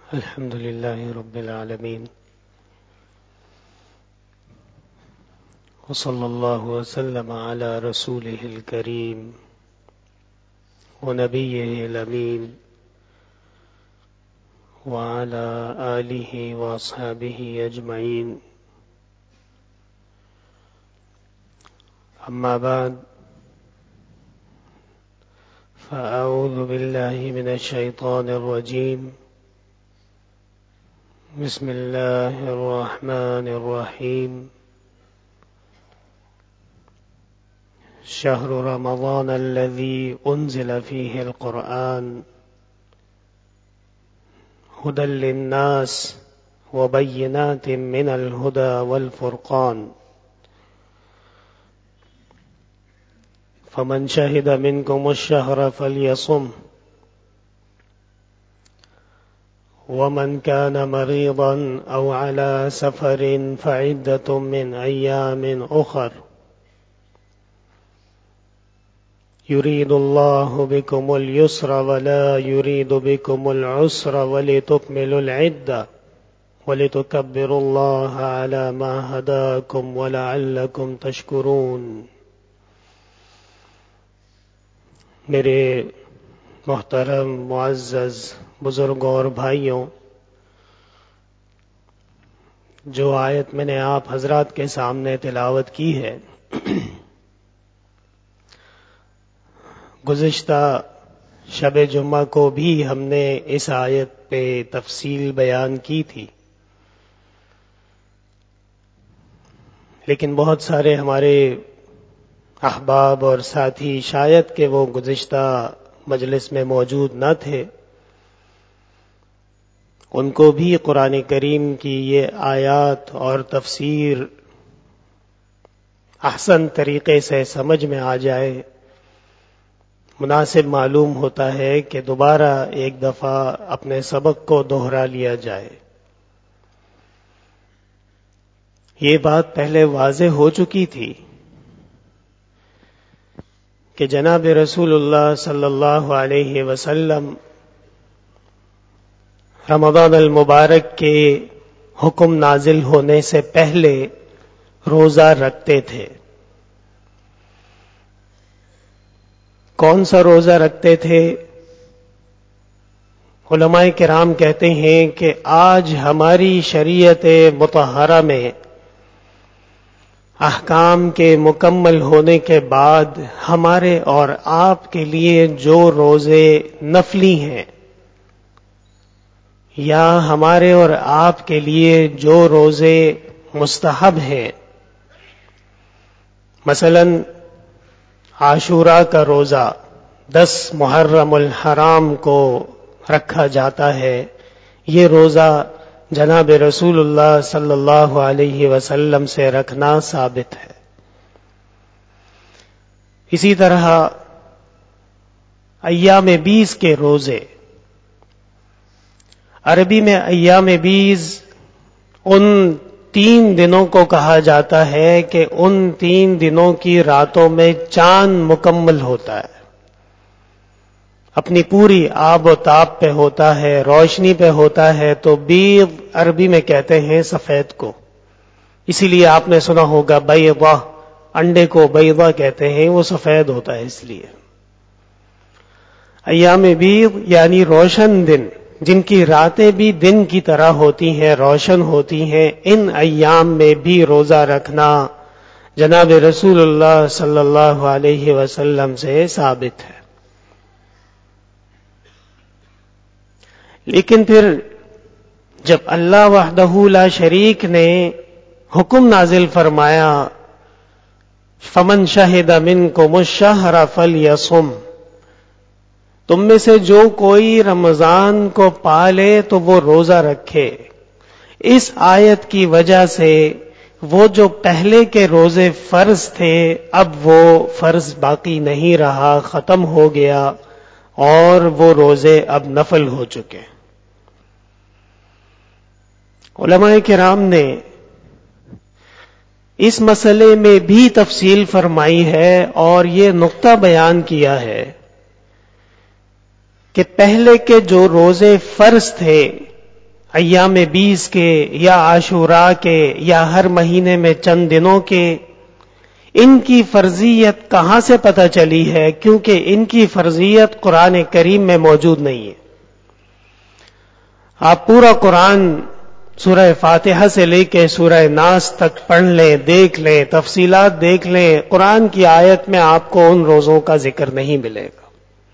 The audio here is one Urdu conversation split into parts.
الحمد لله رب العالمين وصلى الله وسلم على رسوله الكريم ونبيه الأمين وعلى آله وأصحابه أجمعين. أما بعد، فأعوذ بالله من الشيطان الرجيم. بسم الله الرحمن الرحيم. شهر رمضان الذي أنزل فيه القرآن هدى للناس وبينات من الهدى والفرقان، فمن شهد منكم الشهر فليصم، ومن كان مريضا أو على سفر فعدة من أيام أخر، يريد الله بكم اليسر ولا يريد بكم العسر ولتكملوا العدة ولتكبروا الله على ما هداكم ولعلكم تشكرون. میرے محترم معزز بزرگوں اور بھائیوں، جو آیت میں نے آپ حضرات کے سامنے تلاوت کی ہے، گزشتہ شب جمعہ کو بھی ہم نے اس آیت پہ تفصیل بیان کی تھی، لیکن بہت سارے ہمارے احباب اور ساتھی شاید کہ وہ گزشتہ مجلس میں موجود نہ تھے، ان کو بھی قرآن کریم کی یہ آیات اور تفسیر احسن طریقے سے سمجھ میں آ جائے، مناسب معلوم ہوتا ہے کہ دوبارہ ایک دفعہ اپنے سبق کو دوہرا لیا جائے. یہ بات پہلے واضح ہو چکی تھی کہ جناب رسول اللہ صلی اللہ علیہ وسلم رمضان المبارک کے حکم نازل ہونے سے پہلے روزہ رکھتے تھے. کون سا روزہ رکھتے تھے؟ علماء کرام کہتے ہیں کہ آج ہماری شریعت مطہرہ میں احکام کے مکمل ہونے کے بعد ہمارے اور آپ کے لیے جو روزے نفلی ہیں، یا ہمارے اور آپ کے لیے جو روزے مستحب ہیں، مثلا عاشوراء کا روزہ 10 محرم الحرام کو رکھا جاتا ہے، یہ روزہ جناب رسول اللہ صلی اللہ علیہ وسلم سے رکھنا ثابت ہے. اسی طرح ایام 20 کے روزے، عربی میں ایام 20 ان 3 دنوں کو کہا جاتا ہے کہ ان 3 دنوں کی راتوں میں چاند مکمل ہوتا ہے، اپنی پوری آب و تاب پہ ہوتا ہے، روشنی پہ ہوتا ہے. تو بیض عربی میں کہتے ہیں سفید کو، اسی لیے آپ نے سنا ہوگا بیضہ، انڈے کو بیضہ کہتے ہیں، وہ سفید ہوتا ہے اس لیے. ایام بیض یعنی روشن دن، جن کی راتیں بھی دن کی طرح ہوتی ہیں، روشن ہوتی ہیں، ان ایام میں بھی روزہ رکھنا جناب رسول اللہ صلی اللہ علیہ وسلم سے ثابت ہے. لیکن پھر جب اللہ وحدہ لا شریک نے حکم نازل فرمایا فمن شہد منکم الشہر فلیصم، تم میں سے جو کوئی رمضان کو پالے تو وہ روزہ رکھے، اس آیت کی وجہ سے وہ جو پہلے کے روزے فرض تھے اب وہ فرض باقی نہیں رہا، ختم ہو گیا، اور وہ روزے اب نفل ہو چکے. علماء کرام نے اس مسئلے میں بھی تفصیل فرمائی ہے اور یہ نقطہ بیان کیا ہے کہ پہلے کے جو روزے فرض تھے ایام 20 کے یا عاشوراء کے یا ہر مہینے میں چند دنوں کے، ان کی فرضیت کہاں سے پتہ چلی ہے؟ کیونکہ ان کی فرضیت قرآن کریم میں موجود نہیں ہے۔ آپ پورا قرآن سورہ فاتحہ سے لے کے سورہ ناس تک پڑھ لیں، دیکھ لیں، تفصیلات دیکھ لیں، قرآن کی آیت میں آپ کو ان روزوں کا ذکر نہیں ملے گا،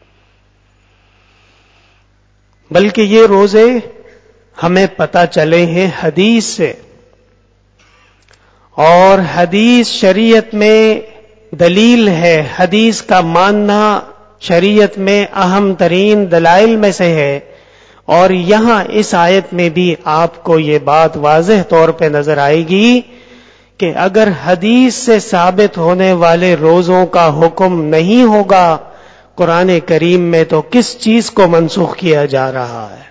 بلکہ یہ روزے ہمیں پتہ چلے ہیں حدیث سے، اور حدیث شریعت میں دلیل ہے، حدیث کا ماننا شریعت میں اہم ترین دلائل میں سے ہے، اور یہاں اس آیت میں بھی آپ کو یہ بات واضح طور پہ نظر آئے گی کہ اگر حدیث سے ثابت ہونے والے روزوں کا حکم نہیں ہوگا قرآن کریم میں، تو کس چیز کو منسوخ کیا جا رہا ہے؟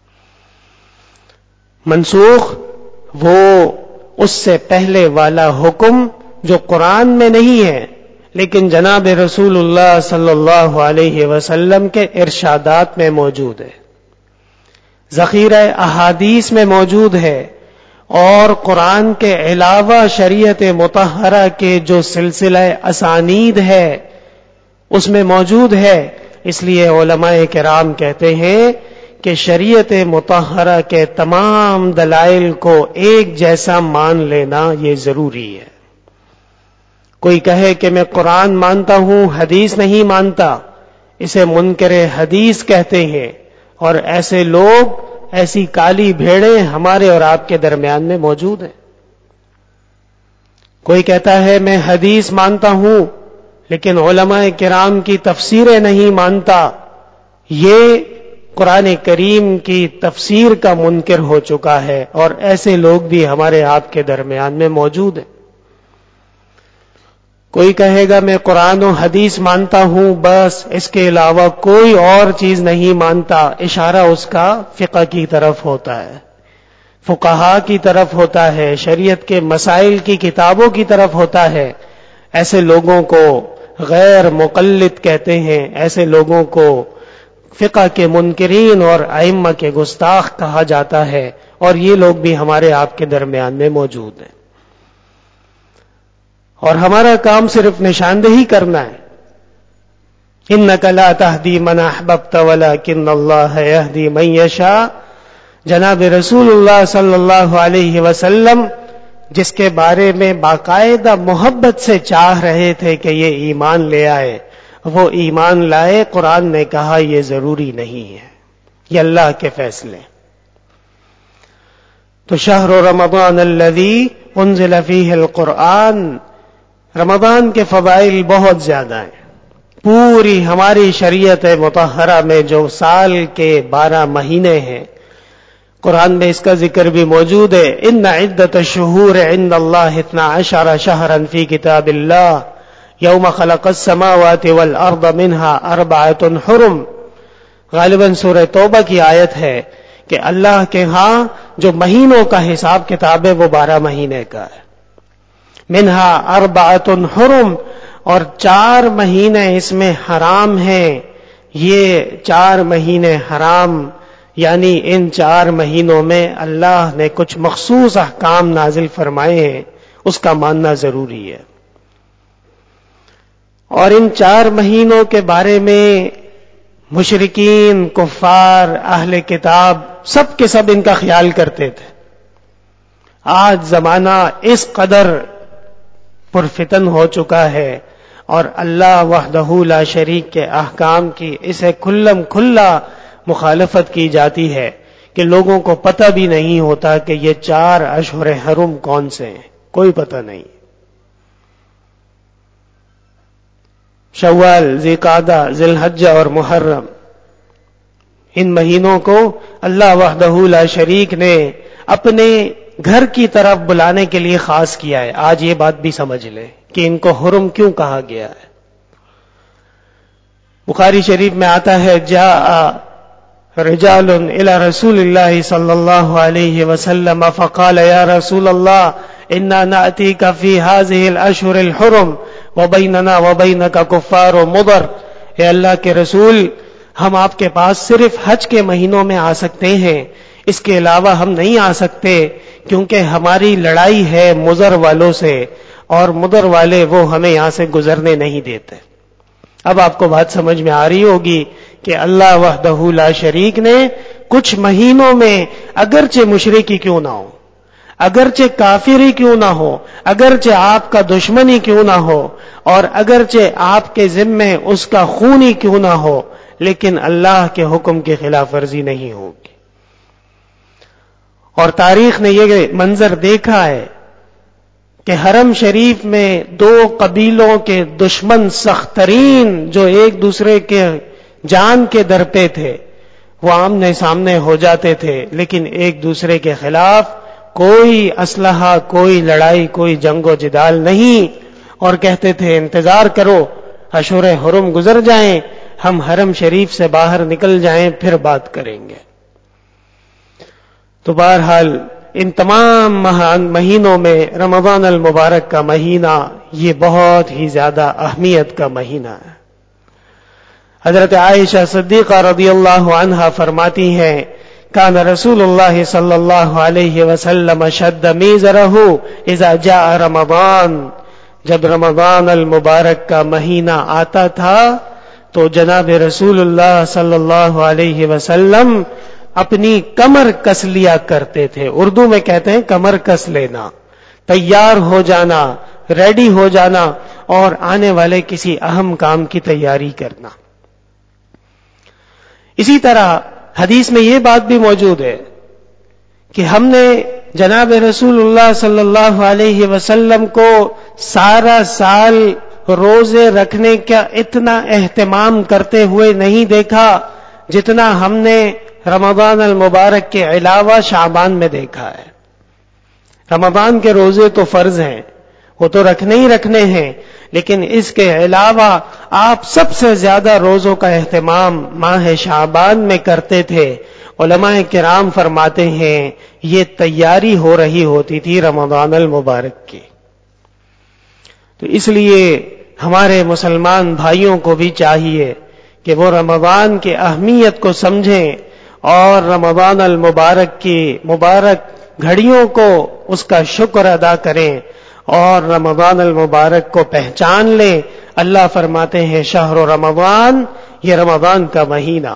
منسوخ وہ اس سے پہلے والا حکم جو قرآن میں نہیں ہے لیکن جناب رسول اللہ صلی اللہ علیہ وسلم کے ارشادات میں موجود ہے، ذخیرہ احادیث میں موجود ہے، اور قرآن کے علاوہ شریعت مطہرہ کے جو سلسلہ اسانید ہے اس میں موجود ہے۔ اس لیے علماء کرام کہتے ہیں کہ شریعت مطہرہ کے تمام دلائل کو ایک جیسا مان لینا یہ ضروری ہے۔ کوئی کہے کہ میں قرآن مانتا ہوں حدیث نہیں مانتا، اسے منکر حدیث کہتے ہیں، اور ایسے لوگ، ایسی کالی بھیڑیں ہمارے اور آپ کے درمیان میں موجود ہیں۔ کوئی کہتا ہے میں حدیث مانتا ہوں لیکن علماء کرام کی تفسیریں نہیں مانتا، یہ قرآن کریم کی تفسیر کا منکر ہو چکا ہے، اور ایسے لوگ بھی ہمارے آپ کے درمیان میں موجود ہیں۔ کوئی کہے گا میں قرآن و حدیث مانتا ہوں، بس اس کے علاوہ کوئی اور چیز نہیں مانتا، اشارہ اس کا فقہ کی طرف ہوتا ہے، فقہاء کی طرف ہوتا ہے، شریعت کے مسائل کی کتابوں کی طرف ہوتا ہے۔ ایسے لوگوں کو غیر مقلد کہتے ہیں، ایسے لوگوں کو فقہ کے منکرین اور ائمہ کے گستاخ کہا جاتا ہے، اور یہ لوگ بھی ہمارے آپ کے درمیان میں موجود ہیں، اور ہمارا کام صرف نشاندہی کرنا ہے۔ انک لا تہدی من احببت ولکن اللہ یہدی من یشاء، جناب رسول اللہ صلی اللہ علیہ وسلم جس کے بارے میں باقاعدہ محبت سے چاہ رہے تھے کہ یہ ایمان لے آئے، وہ ایمان لائے۔ قرآن نے کہا یہ ضروری نہیں ہے، یہ اللہ کے فیصلے۔ تو شہر رمضان الذی انزل فیہ القرآن، رمضان کے فضائل بہت زیادہ ہیں۔ پوری ہماری شریعت مطہرہ میں جو سال کے 12 مہینے ہیں، قرآن میں اس کا ذکر بھی موجود ہے۔ ان عدت الشہور عند اللہ 12 شہرا فی کتاب اللہ یوم خلق السماوات والارض منها 4 حرم، غالباً سورہ توبہ کی آیت ہے کہ اللہ کے ہاں جو مہینوں کا حساب کتاب ہے وہ 12 مہینے کا ہے، منها 4 حرم، اور 4 مہینے اس میں حرام ہیں۔ یہ 4 مہینے حرام یعنی ان 4 مہینوں میں اللہ نے کچھ مخصوص احکام نازل فرمائے ہیں، اس کا ماننا ضروری ہے۔ اور ان 4 مہینوں کے بارے میں مشرکین، کفار، اہل کتاب سب کے سب ان کا خیال کرتے تھے۔ آج زمانہ اس قدر پرفتن ہو چکا ہے، اور اللہ وحدہ لا شریک کے احکام کی اسے کھلم کھلا مخالفت کی جاتی ہے کہ لوگوں کو پتہ بھی نہیں ہوتا کہ یہ 4 اشہر حرم کون سے ہیں، کوئی پتہ نہیں۔ شوال، ذی قعدہ، ذی الحجہ اور محرم، ان مہینوں کو اللہ وحدہ لا شریک نے اپنے گھر کی طرف بلانے کے لیے خاص کیا ہے۔ آج یہ بات بھی سمجھ لیں کہ ان کو حرم کیوں کہا گیا ہے۔ بخاری شریف میں آتا ہے جاء رجال الى رسول اللہ صلی اللہ علیہ وسلم فقال یا رسول اللہ انا نأتیک فی هذه الاشہر الحرم وبیننا وبینک کفار مضر، اے اللہ کے رسول، ہم آپ کے پاس صرف حج کے مہینوں میں آ سکتے ہیں، اس کے علاوہ ہم نہیں آ سکتے، کیونکہ ہماری لڑائی ہے مضر والوں سے، اور مضر والے وہ ہمیں یہاں سے گزرنے نہیں دیتے۔ اب آپ کو بات سمجھ میں آ رہی ہوگی کہ اللہ وحدہ لا شریک نے کچھ مہینوں میں اگرچہ مشرکی کیوں نہ ہو، اگرچہ کافر ہی کیوں نہ ہو، اگرچہ آپ کا دشمن ہی کیوں نہ ہو، اور اگرچہ آپ کے ذمے اس کا خون ہی کیوں نہ ہو، لیکن اللہ کے حکم کی خلاف ورزی نہیں ہوگی۔ اور تاریخ نے یہ منظر دیکھا ہے کہ حرم شریف میں دو قبیلوں کے دشمن سخت ترین جو ایک دوسرے کے جان کے در پہ تھے، وہ آمنے سامنے ہو جاتے تھے، لیکن ایک دوسرے کے خلاف کوئی اسلحہ، کوئی لڑائی، کوئی جنگ و جدال نہیں، اور کہتے تھے انتظار کرو اشہر حرم گزر جائیں، ہم حرم شریف سے باہر نکل جائیں، پھر بات کریں گے۔ تو بہرحال ان تمام مہینوں میں رمضان المبارک کا مہینہ یہ بہت ہی زیادہ اہمیت کا مہینہ ہے۔ حضرت عائشہ صدیقہ رضی اللہ عنہا فرماتی ہیں کان رسول اللہ صلی اللہ علیہ وسلم شد میزرہ اذا جاء رمضان، جب رمضان المبارک کا مہینہ آتا تھا تو جناب رسول اللہ صلی اللہ علیہ وسلم اپنی کمر کس لیا کرتے تھے۔ اردو میں کہتے ہیں کمر کس لینا، تیار ہو جانا، ریڈی ہو جانا، اور آنے والے کسی اہم کام کی تیاری کرنا۔ اسی طرح حدیث میں یہ بات بھی موجود ہے کہ ہم نے جناب رسول اللہ صلی اللہ علیہ وسلم کو سارا سال روزے رکھنے کا اتنا اہتمام کرتے ہوئے نہیں دیکھا جتنا ہم نے رمضان المبارک کے علاوہ شعبان میں دیکھا ہے۔ رمضان کے روزے تو فرض ہیں، وہ تو رکھنے ہی رکھنے ہیں، لیکن اس کے علاوہ آپ سب سے زیادہ روزوں کا اہتمام ماہ شعبان میں کرتے تھے۔ علماء کرام فرماتے ہیں یہ تیاری ہو رہی ہوتی تھی رمضان المبارک کی۔ تو اس لیے ہمارے مسلمان بھائیوں کو بھی چاہیے کہ وہ رمضان کی اہمیت کو سمجھیں اور رمضان المبارک کی مبارک گھڑیوں کو اس کا شکر ادا کریں اور رمضان المبارک کو پہچان لیں۔ اللہ فرماتے ہیں شہر رمضان، یہ رمضان کا مہینہ۔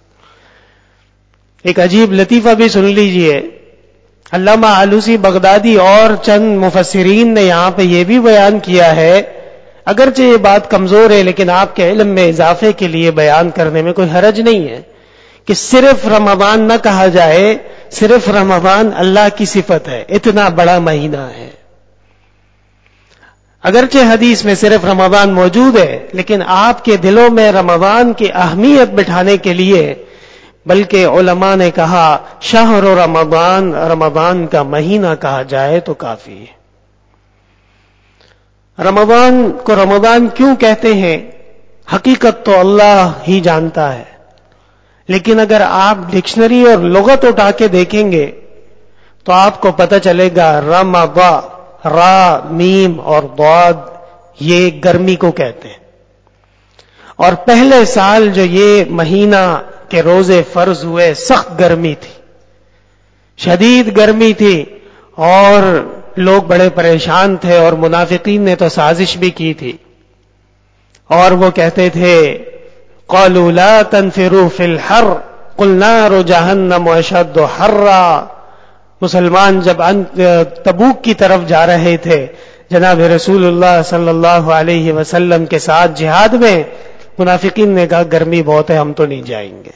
ایک عجیب لطیفہ بھی سن لیجئے، علامہ آلوسی بغدادی اور چند مفسرین نے یہاں پہ یہ بھی بیان کیا ہے، اگرچہ یہ بات کمزور ہے لیکن آپ کے علم میں اضافے کے لیے بیان کرنے میں کوئی حرج نہیں ہے، کہ صرف رمضان نہ کہا جائے، صرف رمضان اللہ کی صفت ہے، اتنا بڑا مہینہ ہے۔ اگرچہ حدیث میں صرف رمضان موجود ہے، لیکن آپ کے دلوں میں رمضان کی اہمیت بٹھانے کے لیے بلکہ علماء نے کہا شہر رمضان، رمضان کا مہینہ کہا جائے تو کافی ہے۔ رمضان کو رمضان کیوں کہتے ہیں حقیقت تو اللہ ہی جانتا ہے، لیکن اگر آپ ڈکشنری اور لغت اٹھا کے دیکھیں گے تو آپ کو پتہ چلے گا رمضا، را، میم اور ضاد یہ گرمی کو کہتے ہیں، اور پہلے سال جو یہ مہینہ کے روزے فرض ہوئے سخت گرمی تھی، شدید گرمی تھی، اور لوگ بڑے پریشان تھے، اور منافقین نے تو سازش بھی کی تھی، اور وہ کہتے تھے قالوا لا تنفروا في الحر قل نار جہنم اشد حرا۔ مسلمان جب تبوک کی طرف جا رہے تھے جناب رسول اللہ صلی اللہ علیہ وسلم کے ساتھ جہاد میں، منافقین نے کہا گرمی بہت ہے، ہم تو نہیں جائیں گے۔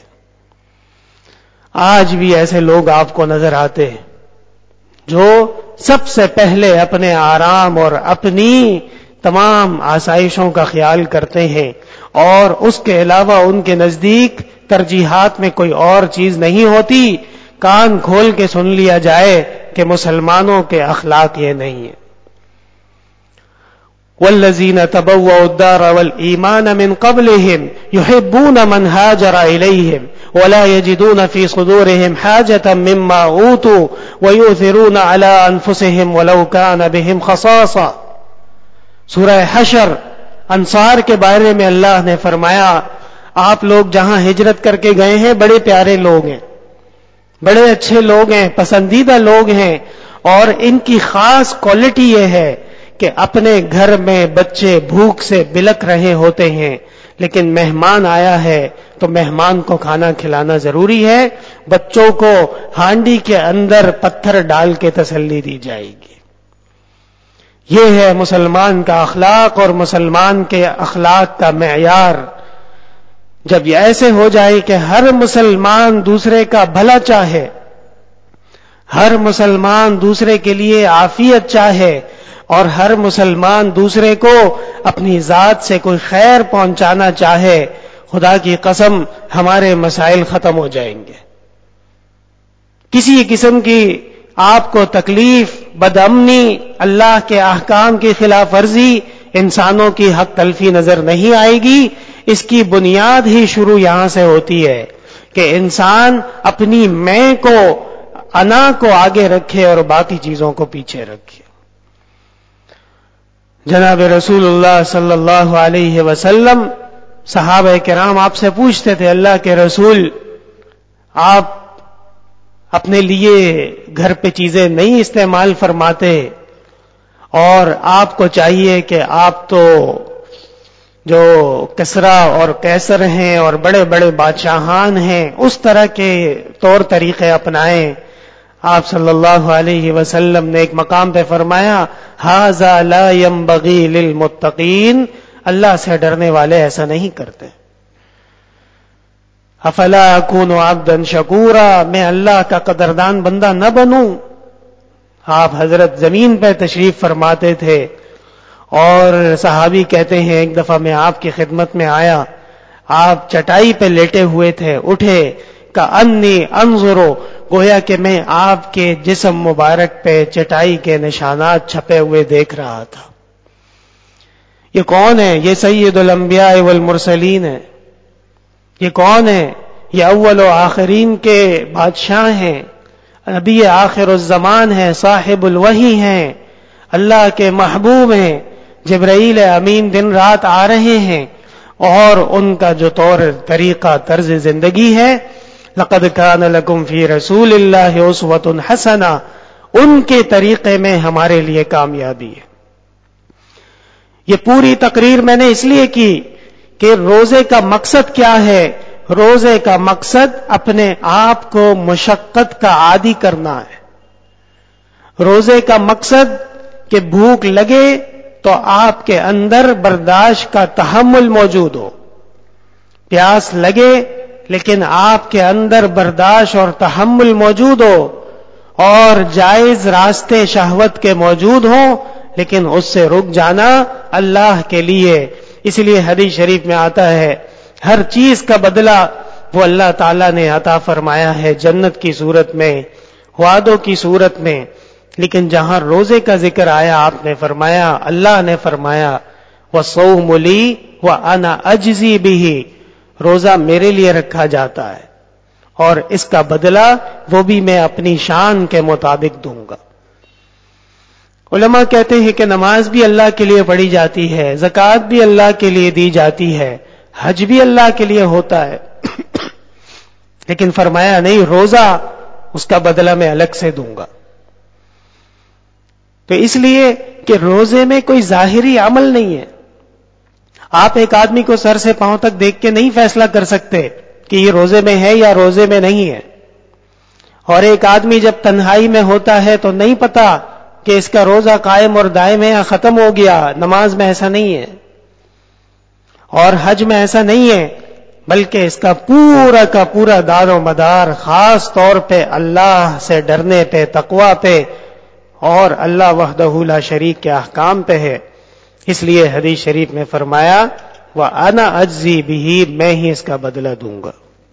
آج بھی ایسے لوگ آپ کو نظر آتے ہیں جو سب سے پہلے اپنے آرام اور اپنی تمام آسائشوں کا خیال کرتے ہیں، اور اس کے علاوہ ان کے نزدیک ترجیحات میں کوئی اور چیز نہیں ہوتی۔ کان کھول کے سن لیا جائے کہ مسلمانوں کے اخلاق یہ نہیں ہے۔ والذین تبوؤوا الدار والایمان من قبلهم يحبون من هاجر الیہم ولا يجدون في صدورهم حاجة مما اوتوا ويؤثرون على انفسهم ولو كان بهم خصاصة۔ سورہ حشر انصار کے بارے میں اللہ نے فرمایا آپ لوگ جہاں ہجرت کر کے گئے ہیں بڑے پیارے لوگ ہیں، بڑے اچھے لوگ ہیں، پسندیدہ لوگ ہیں، اور ان کی خاص کوالٹی یہ ہے کہ اپنے گھر میں بچے بھوک سے بلک رہے ہوتے ہیں، لیکن مہمان آیا ہے تو مہمان کو کھانا کھلانا ضروری ہے، بچوں کو ہانڈی کے اندر پتھر ڈال کے تسلی دی جائے گی۔ یہ ہے مسلمان کا اخلاق اور مسلمان کے اخلاق کا معیار۔ جب یہ ایسے ہو جائے کہ ہر مسلمان دوسرے کا بھلا چاہے، ہر مسلمان دوسرے کے لیے عافیت چاہے، اور ہر مسلمان دوسرے کو اپنی ذات سے کوئی خیر پہنچانا چاہے، خدا کی قسم ہمارے مسائل ختم ہو جائیں گے۔ کسی قسم کی آپ کو تکلیف، بدامنی، اللہ کے احکام کی خلاف ورزی، انسانوں کی حق تلفی نظر نہیں آئے گی۔ اس کی بنیاد ہی شروع یہاں سے ہوتی ہے کہ انسان اپنی میں کو، انا کو آگے رکھے اور باقی چیزوں کو پیچھے رکھے۔ جناب رسول اللہ صلی اللہ علیہ وسلم، صحابہ کرام آپ سے پوچھتے تھے، اللہ کے رسول، آپ اپنے لیے گھر پہ چیزیں نہیں استعمال فرماتے، اور آپ کو چاہیے کہ آپ تو جو کسرا اور قیصر ہیں اور بڑے بڑے بادشاہان ہیں اس طرح کے طور طریقے اپنائیں۔ آپ صلی اللہ علیہ وسلم نے ایک مقام پہ فرمایا، ھذا لا ينبغي للمتقین، اللہ سے ڈرنے والے ایسا نہیں کرتے۔ افلا اکون عبدا شکورا، میں اللہ کا قدردان بندہ نہ بنوں؟ آپ حضرت زمین پہ تشریف فرماتے تھے، اور صحابی کہتے ہیں ایک دفعہ میں آپ کی خدمت میں آیا، آپ چٹائی پہ لیٹے ہوئے تھے، اٹھے، کأنی انظر، گویا کہ میں آپ کے جسم مبارک پہ چٹائی کے نشانات چھپے ہوئے دیکھ رہا تھا۔ یہ کون ہے؟ یہ سید الانبیاء والمرسلین ہے۔ یہ کون ہے؟ یہ اول و آخرین کے بادشاہ ہیں، نبی آخر الزمان ہیں، صاحب الوحی ہیں، اللہ کے محبوب ہیں۔ جبرائیل امین دن رات آ رہے ہیں، اور ان کا جو طور طریقہ طرز زندگی ہے، لقد کان لکم فی رسول اللہ اسوۃ حسنہ، ان کے طریقے میں ہمارے لیے کامیابی ہے۔ یہ پوری تقریر میں نے اس لیے کی کہ روزے کا مقصد کیا ہے؟ روزے کا مقصد اپنے آپ کو مشقت کا عادی کرنا ہے۔ روزے کا مقصد کہ بھوک لگے تو آپ کے اندر برداشت کا تحمل موجود ہو، پیاس لگے لیکن آپ کے اندر برداشت اور تحمل موجود ہو، اور جائز راستے شہوت کے موجود ہوں لیکن اس سے رک جانا اللہ کے لیے۔ اس لیے حدیث شریف میں آتا ہے، ہر چیز کا بدلہ وہ اللہ تعالیٰ نے عطا فرمایا ہے، جنت کی صورت میں، وعدوں کی صورت میں، لیکن جہاں روزے کا ذکر آیا آپ نے فرمایا، اللہ نے فرمایا، وَالصَّوْمُ لِي وَأَنَا أَجْزِي بِهِ، روزہ میرے لیے رکھا جاتا ہے اور اس کا بدلہ وہ بھی میں اپنی شان کے مطابق دوں گا۔ علماء کہتے ہیں کہ نماز بھی اللہ کے لیے پڑھی جاتی ہے، زکوٰۃ بھی اللہ کے لیے دی جاتی ہے، حج بھی اللہ کے لیے ہوتا ہے، لیکن فرمایا نہیں، روزہ اس کا بدلہ میں الگ سے دوں گا۔ تو اس لیے کہ روزے میں کوئی ظاہری عمل نہیں ہے، آپ ایک آدمی کو سر سے پاؤں تک دیکھ کے نہیں فیصلہ کر سکتے کہ یہ روزے میں ہے یا روزے میں نہیں ہے، اور ایک آدمی جب تنہائی میں ہوتا ہے تو نہیں پتا کہ اس کا روزہ قائم اور دائم ہے یا ختم ہو گیا۔ نماز میں ایسا نہیں ہے، اور حج میں ایسا نہیں ہے، بلکہ اس کا پورا دار و مدار خاص طور پہ اللہ سے ڈرنے پہ، تقوی پہ، اور اللہ وحدہ لا شریک کے احکام پہ ہے۔ اس لیے حدیث شریف میں فرمایا، وَأَنَا أَجْزِي بِهِ، میں ہی اس کا بدلہ دوں گا۔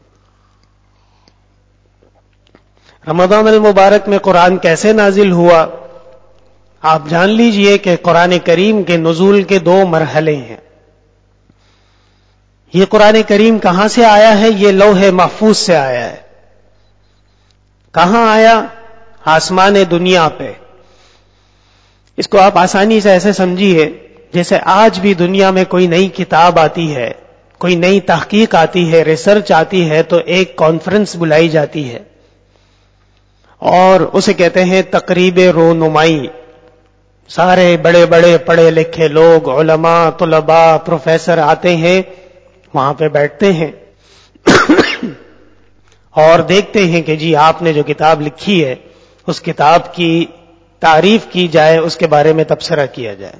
رمضان المبارک میں قرآن کیسے نازل ہوا؟ آپ جان لیجئے کہ قرآن کریم کے نزول کے 2 مرحلے ہیں۔ یہ قرآن کریم کہاں سے آیا ہے؟ یہ لوح محفوظ سے آیا ہے۔ کہاں آیا؟ آسمان دنیا پہ۔ اس کو آپ آسانی سے ایسے سمجھیے جیسے آج بھی دنیا میں کوئی نئی کتاب آتی ہے، کوئی نئی تحقیق آتی ہے، ریسرچ آتی ہے، تو ایک کانفرنس بلائی جاتی ہے، اور اسے کہتے ہیں تقریب رونمائی. سارے بڑے بڑے پڑھے لکھے لوگ، علماء، طلباء، پروفیسر آتے ہیں، وہاں پہ بیٹھتے ہیں اور دیکھتے ہیں کہ جی آپ نے جو کتاب لکھی ہے اس کتاب کی تعریف کی جائے، اس کے بارے میں تبصرہ کیا جائے.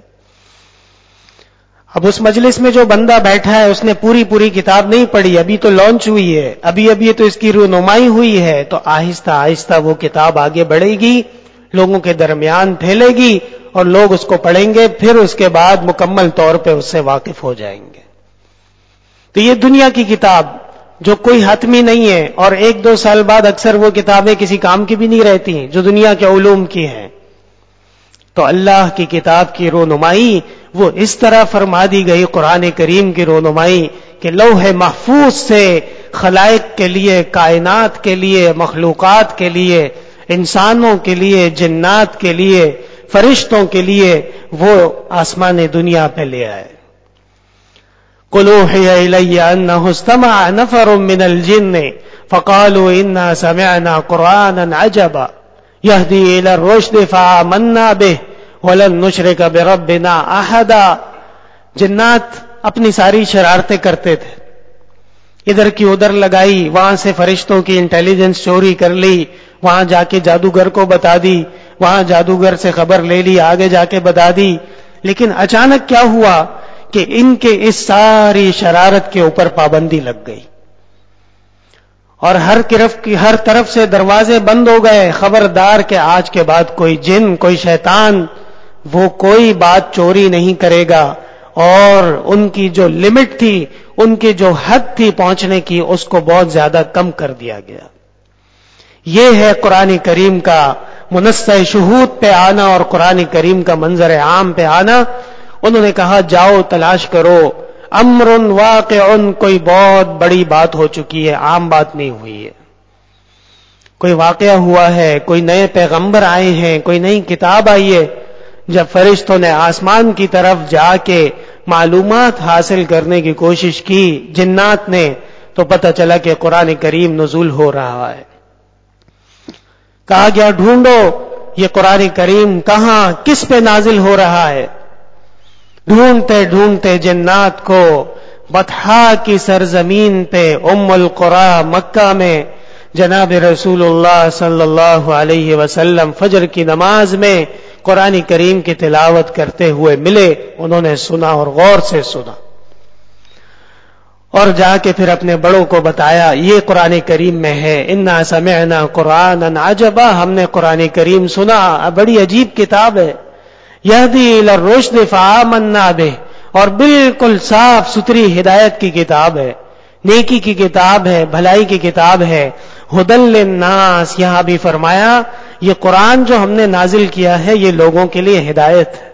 اب اس مجلس میں جو بندہ بیٹھا ہے اس نے پوری کتاب نہیں پڑھی، ابھی تو لانچ ہوئی ہے، ابھی تو اس کی رونمائی ہوئی ہے، تو آہستہ آہستہ وہ کتاب آگے بڑھے گی، لوگوں کے درمیان پھیلے گی اور لوگ اس کو پڑھیں گے، پھر اس کے بعد مکمل طور پہ اس سے واقف ہو جائیں گے. تو یہ دنیا کی کتاب جو کوئی حتمی نہیں ہے، اور 1-2 سال بعد اکثر وہ کتابیں کسی کام کی بھی نہیں رہتی جو دنیا کے علوم کی ہیں. تو اللہ کی کتاب کی رونمائی وہ اس طرح فرما دی گئی، قرآن کریم کی رونمائی، کہ لوح محفوظ سے خلائق کے لیے، کائنات کے لیے، مخلوقات کے لیے، انسانوں کے لیے، جنات کے لیے، فرشتوں کے لیے وہ آسمان دنیا پہ لے آئے. قُلْ أُوحِيَ إِلَيَّ أَنَّهُ اسْتَمَعَ نَفَرٌ مِّنَ الْجِنِّ فَقَالُوا إِنَّا سَمِعْنَا قُرْآنًا عَجَبًا يَهْدِي إِلَى الرُّشْدِ فَآمَنَّا بِهِ وَلَن نُّشْرِكَ بِرَبِّنَا أَحَدًا. جنات اپنی ساری شرارتیں کرتے تھے، ادھر کی ادھر لگائی، وہاں سے فرشتوں کی انٹیلیجنس چوری کر لی، وہاں جا کے جادوگر کو بتا دی، وہاں جادوگر سے خبر لے لی، آگے جا کے بتا دی. لیکن اچانک کیا ہوا کہ ان کے اس ساری شرارت کے اوپر پابندی لگ گئی اور ہر طرف سے دروازے بند ہو گئے. خبردار کہ آج کے بعد کوئی جن، کوئی شیطان وہ کوئی بات چوری نہیں کرے گا، اور ان کی جو لمٹ تھی، ان کی جو حد تھی پہنچنے کی، اس کو بہت زیادہ کم کر دیا گیا. یہ ہے قرآن کریم کا منصہ شہود پہ آنا اور قرآن کریم کا منظر عام پہ آنا. انہوں نے کہا جاؤ تلاش کرو، امر واقع، کوئی بہت بڑی بات ہو چکی ہے، عام بات نہیں ہوئی ہے، کوئی واقعہ ہوا ہے، کوئی نئے پیغمبر آئے ہیں، کوئی نئی کتاب آئی ہے. جب فرشتوں نے آسمان کی طرف جا کے معلومات حاصل کرنے کی کوشش کی جنات نے، تو پتہ چلا کہ قرآن کریم نزول ہو رہا ہے. کہا گیا ڈھونڈو یہ قرآن کریم کہاں، کس پہ نازل ہو رہا ہے. ڈھونڈتے ڈھونڈتے جنات کو بطحا کی سرزمین پہ ام القری مکہ میں جناب رسول اللہ صلی اللہ علیہ وسلم فجر کی نماز میں قرآن کریم کی تلاوت کرتے ہوئے ملے. انہوں نے سنا اور غور سے سنا اور جا کے پھر اپنے بڑوں کو بتایا یہ قرآن کریم میں ہے، انا سمعنا قرآنا عجبا، ہم نے قرآن کریم سنا، بڑی عجیب کتاب ہے. یہدی الی الرشد فآمنا بہ، اور بالکل صاف ستھری ہدایت کی کتاب ہے، نیکی کی کتاب ہے، بھلائی کی کتاب ہے. ہدی للناس، یہاں بھی فرمایا یہ قرآن جو ہم نے نازل کیا ہے یہ لوگوں کے لیے ہدایت ہے.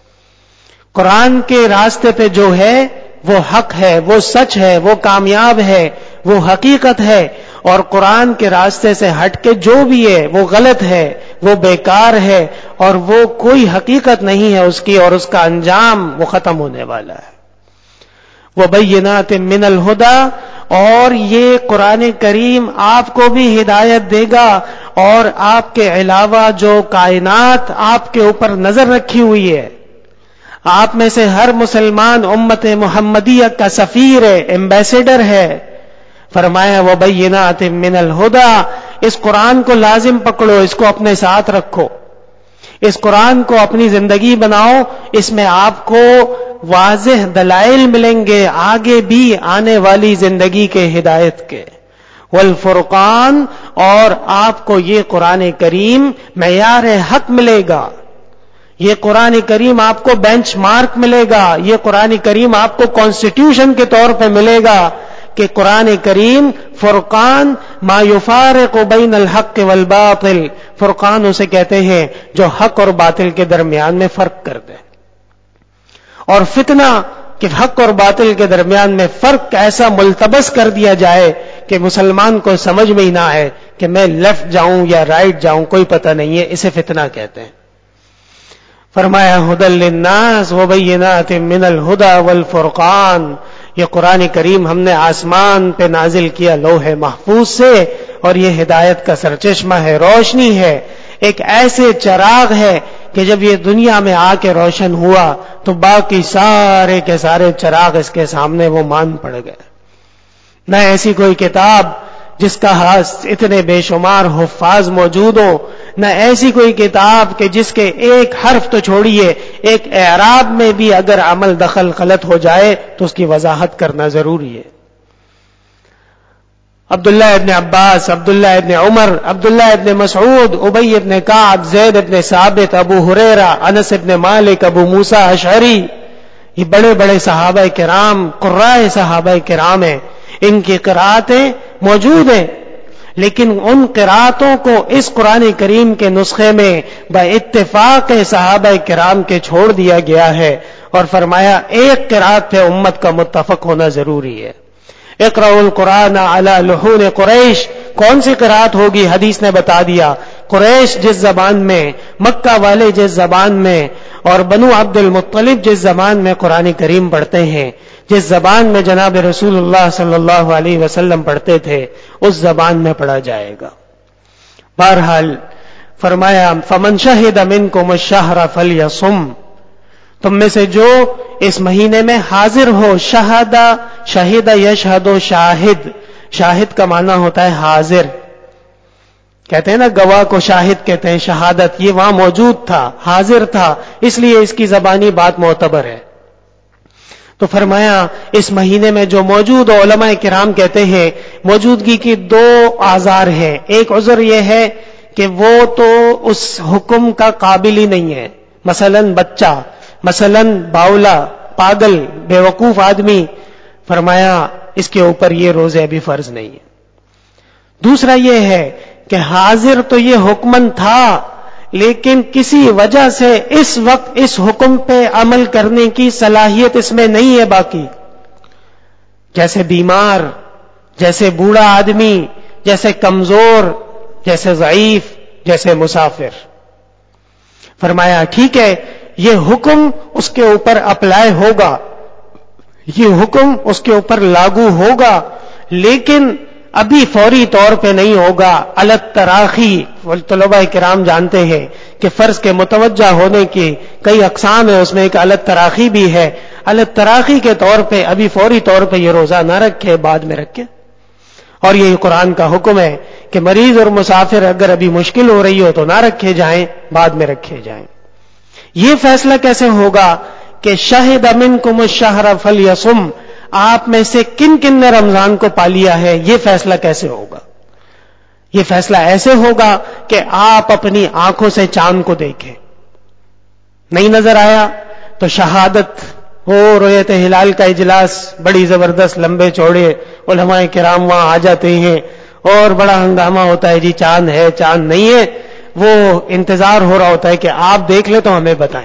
قرآن کے راستے پہ جو ہے وہ حق ہے، وہ سچ ہے، وہ کامیاب ہے، وہ حقیقت ہے. اور قرآن کے راستے سے ہٹ کے جو بھی ہے وہ غلط ہے، وہ بیکار ہے، اور وہ کوئی حقیقت نہیں ہے اس کی، اور اس کا انجام وہ ختم ہونے والا ہے. وَبَيِّنَاتٍ مِّنَ الْهُدَى، اور یہ قرآن کریم آپ کو بھی ہدایت دے گا، اور آپ کے علاوہ جو کائنات آپ کے اوپر نظر رکھی ہوئی ہے، آپ میں سے ہر مسلمان امت محمدیہ کا سفیر ہے، ایمبیسیڈر ہے. فرمایا وَبَيِّنَاتٍ مِّنَ الْهُدَى، اس قرآن کو لازم پکڑو، اس کو اپنے ساتھ رکھو، اس قرآن کو اپنی زندگی بناؤ. اس میں آپ کو واضح دلائل ملیں گے آگے بھی آنے والی زندگی کے ہدایت کے. والفرقان، اور آپ کو یہ قرآن کریم معیار حق ملے گا، یہ قرآن کریم آپ کو بینچ مارک ملے گا، یہ قرآن کریم آپ کو کانسٹیٹیوشن کے طور پہ ملے گا کہ قرآن کریم فرقان ما یفارق بین الحق والباطل، فرقان اسے کہتے ہیں جو حق اور باطل کے درمیان میں فرق کر دے. اور فتنہ کہ حق اور باطل کے درمیان میں فرق ایسا ملتبس کر دیا جائے کہ مسلمان کو سمجھ میں ہی نہ آئے کہ میں لیفٹ جاؤں یا رائٹ جاؤں، کوئی پتہ نہیں ہے، اسے فتنہ کہتے ہیں. فرمایا ہدی للناس وبینات من الہدی والفرقان، یہ قرآن کریم ہم نے آسمان پہ نازل کیا لوح محفوظ سے، اور یہ ہدایت کا سرچشمہ ہے، روشنی ہے، ایک ایسے چراغ ہے کہ جب یہ دنیا میں آ کے روشن ہوا تو باقی سارے کے سارے چراغ اس کے سامنے وہ مان پڑ گئے۔ نہ ایسی کوئی کتاب جس کا اتنے بے شمار حفاظ موجود ہوں، نہ ایسی کوئی کتاب کہ جس کے ایک حرف تو چھوڑیے، ایک اعراب میں بھی اگر عمل دخل غلط ہو جائے تو اس کی وضاحت کرنا ضروری ہے۔ عبداللہ ابن عباس، عبداللہ ابن عمر، عبداللہ ابن مسعود، ابی ابن کعب، زید ابن ثابت، ابو ہریرہ، انس ابن مالک، ابو موسیٰ اشعری، یہ بڑے بڑے صحابہ کرام، قراء صحابہ کرام ہیں، ان کی قرآتیں موجود ہیں، لیکن ان قرآتوں کو اس قرآن کریم کے نسخے میں باتفاق صحابہ کرام کے چھوڑ دیا گیا ہے، اور فرمایا ایک قرآت پہ امت کا متفق ہونا ضروری ہے۔ اقرأوا القرآن علی لحون قریش، کون سی قرآت ہوگی؟ حدیث نے بتا دیا، قریش جس زبان میں، مکہ والے جس زبان میں، اور بنو عبد المطلب جس زبان میں قرآن کریم پڑھتے ہیں، جس زبان میں جناب رسول اللہ صلی اللہ علیہ وسلم پڑھتے تھے، اس زبان میں پڑھا جائے گا۔ بہرحال فرمایا فمن شہد منکم الشہر فلیصم، تم میں سے جو اس مہینے میں حاضر ہو، شہد یشہد شاہد، شاہد کا معنی ہوتا ہے حاضر، کہتے ہیں نا گواہ کو شاہد کہتے ہیں، شہادت، یہ وہاں موجود تھا، حاضر تھا، اس لیے اس کی زبانی بات معتبر ہے۔ تو فرمایا اس مہینے میں جو موجود، علماء کرام کہتے ہیں موجودگی کی دو اعذار ہیں۔ ایک عذر یہ ہے کہ وہ تو اس حکم کا قابل ہی نہیں ہے، مثلا بچہ، مثلا باولا، پاگل، بے وقوف آدمی، فرمایا اس کے اوپر یہ روزے ابھی فرض نہیں ہے۔ دوسرا یہ ہے کہ حاضر تو یہ حکمن تھا، لیکن کسی وجہ سے اس وقت اس حکم پہ عمل کرنے کی صلاحیت اس میں نہیں ہے باقی، جیسے بیمار، جیسے بوڑھا آدمی، جیسے کمزور، جیسے ضعیف، جیسے مسافر۔ فرمایا ٹھیک ہے، یہ حکم اس کے اوپر اپلائی ہوگا، یہ حکم اس کے اوپر لاگو ہوگا، لیکن ابھی فوری طور پہ نہیں ہوگا، علی التراخی۔ طلباء کرام جانتے ہیں کہ فرض کے متوجہ ہونے کی کئی اقسام ہیں، اس میں ایک علی التراخی بھی ہے۔ علی التراخی کے طور پہ ابھی فوری طور پہ یہ روزہ نہ رکھے، بعد میں رکھے، اور یہ قرآن کا حکم ہے کہ مریض اور مسافر اگر ابھی مشکل ہو رہی ہو تو نہ رکھے جائیں، بعد میں رکھے جائیں۔ یہ فیصلہ کیسے ہوگا کہ شہد منکم الشہر فلیصم، آپ میں سے کن کن نے رمضان کو پا لیا ہے، یہ فیصلہ کیسے ہوگا؟ یہ فیصلہ ایسے ہوگا کہ آپ اپنی آنکھوں سے چاند کو دیکھیں، نہیں نظر آیا تو شہادت ہو، رؤیت ہلال کا اجلاس بڑی زبردست لمبے چوڑے علماء کرام وہاں آ جاتے ہیں اور بڑا ہنگامہ ہوتا ہے، جی چاند ہے، چاند نہیں ہے، وہ انتظار ہو رہا ہوتا ہے کہ آپ دیکھ لیں تو ہمیں بتائیں۔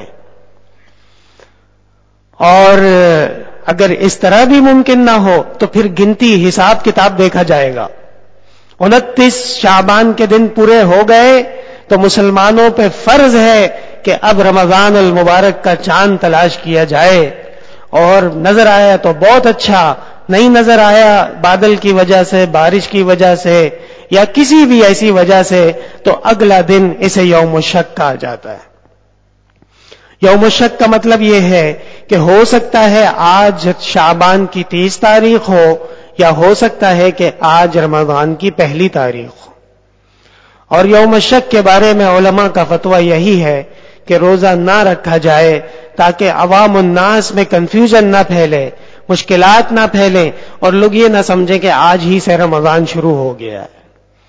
اور اگر اس طرح بھی ممکن نہ ہو تو پھر گنتی، حساب کتاب دیکھا جائے گا۔ 29 شعبان کے دن پورے ہو گئے تو مسلمانوں پہ فرض ہے کہ اب رمضان المبارک کا چاند تلاش کیا جائے، اور نظر آیا تو بہت اچھا، نہیں نظر آیا بادل کی وجہ سے، بارش کی وجہ سے، یا کسی بھی ایسی وجہ سے، تو اگلا دن اسے یوم الشک کہا جاتا ہے۔ یوم الشک کا مطلب یہ ہے کہ ہو سکتا ہے آج شعبان کی 30 تاریخ ہو، یا ہو سکتا ہے کہ آج رمضان کی 1 تاریخ ہو۔ اور یوم الشک کے بارے میں علماء کا فتویٰ یہی ہے کہ روزہ نہ رکھا جائے تاکہ عوام الناس میں کنفیوژن نہ پھیلے، مشکلات نہ پھیلیں، اور لوگ یہ نہ سمجھیں کہ آج ہی سے رمضان شروع ہو گیا ہے۔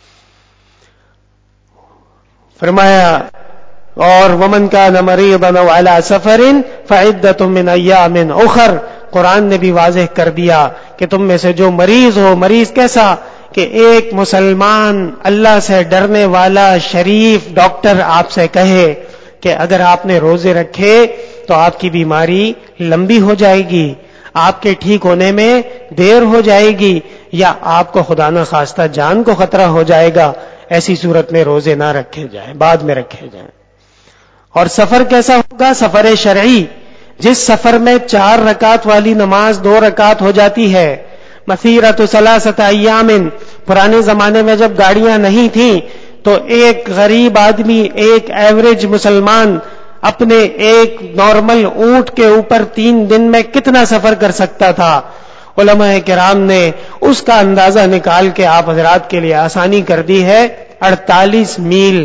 فرمایا اور ومن کان مریضا او علی سفر فعدۃ من ایام اخر، قرآن نے بھی واضح کر دیا کہ تم میں سے جو مریض ہو، مریض کیسا کہ ایک مسلمان اللہ سے ڈرنے والا شریف ڈاکٹر آپ سے کہے کہ اگر آپ نے روزے رکھے تو آپ کی بیماری لمبی ہو جائے گی، آپ کے ٹھیک ہونے میں دیر ہو جائے گی، یا آپ کو خدا نہ خواستہ جان کو خطرہ ہو جائے گا، ایسی صورت میں روزے نہ رکھے جائیں، بعد میں رکھے جائیں۔ اور سفر کیسا ہوگا؟ سفر شرعی، جس سفر میں 4 رکعت والی نماز 2 رکعت ہو جاتی ہے، مسیرۃ 3 ایام، پرانے زمانے میں جب گاڑیاں نہیں تھیں تو ایک غریب آدمی، ایک ایوریج مسلمان اپنے ایک نارمل اونٹ کے اوپر 3 دن میں کتنا سفر کر سکتا تھا؟ علماء کرام نے اس کا اندازہ نکال کے آپ حضرات کے لیے آسانی کر دی ہے۔ 48 میل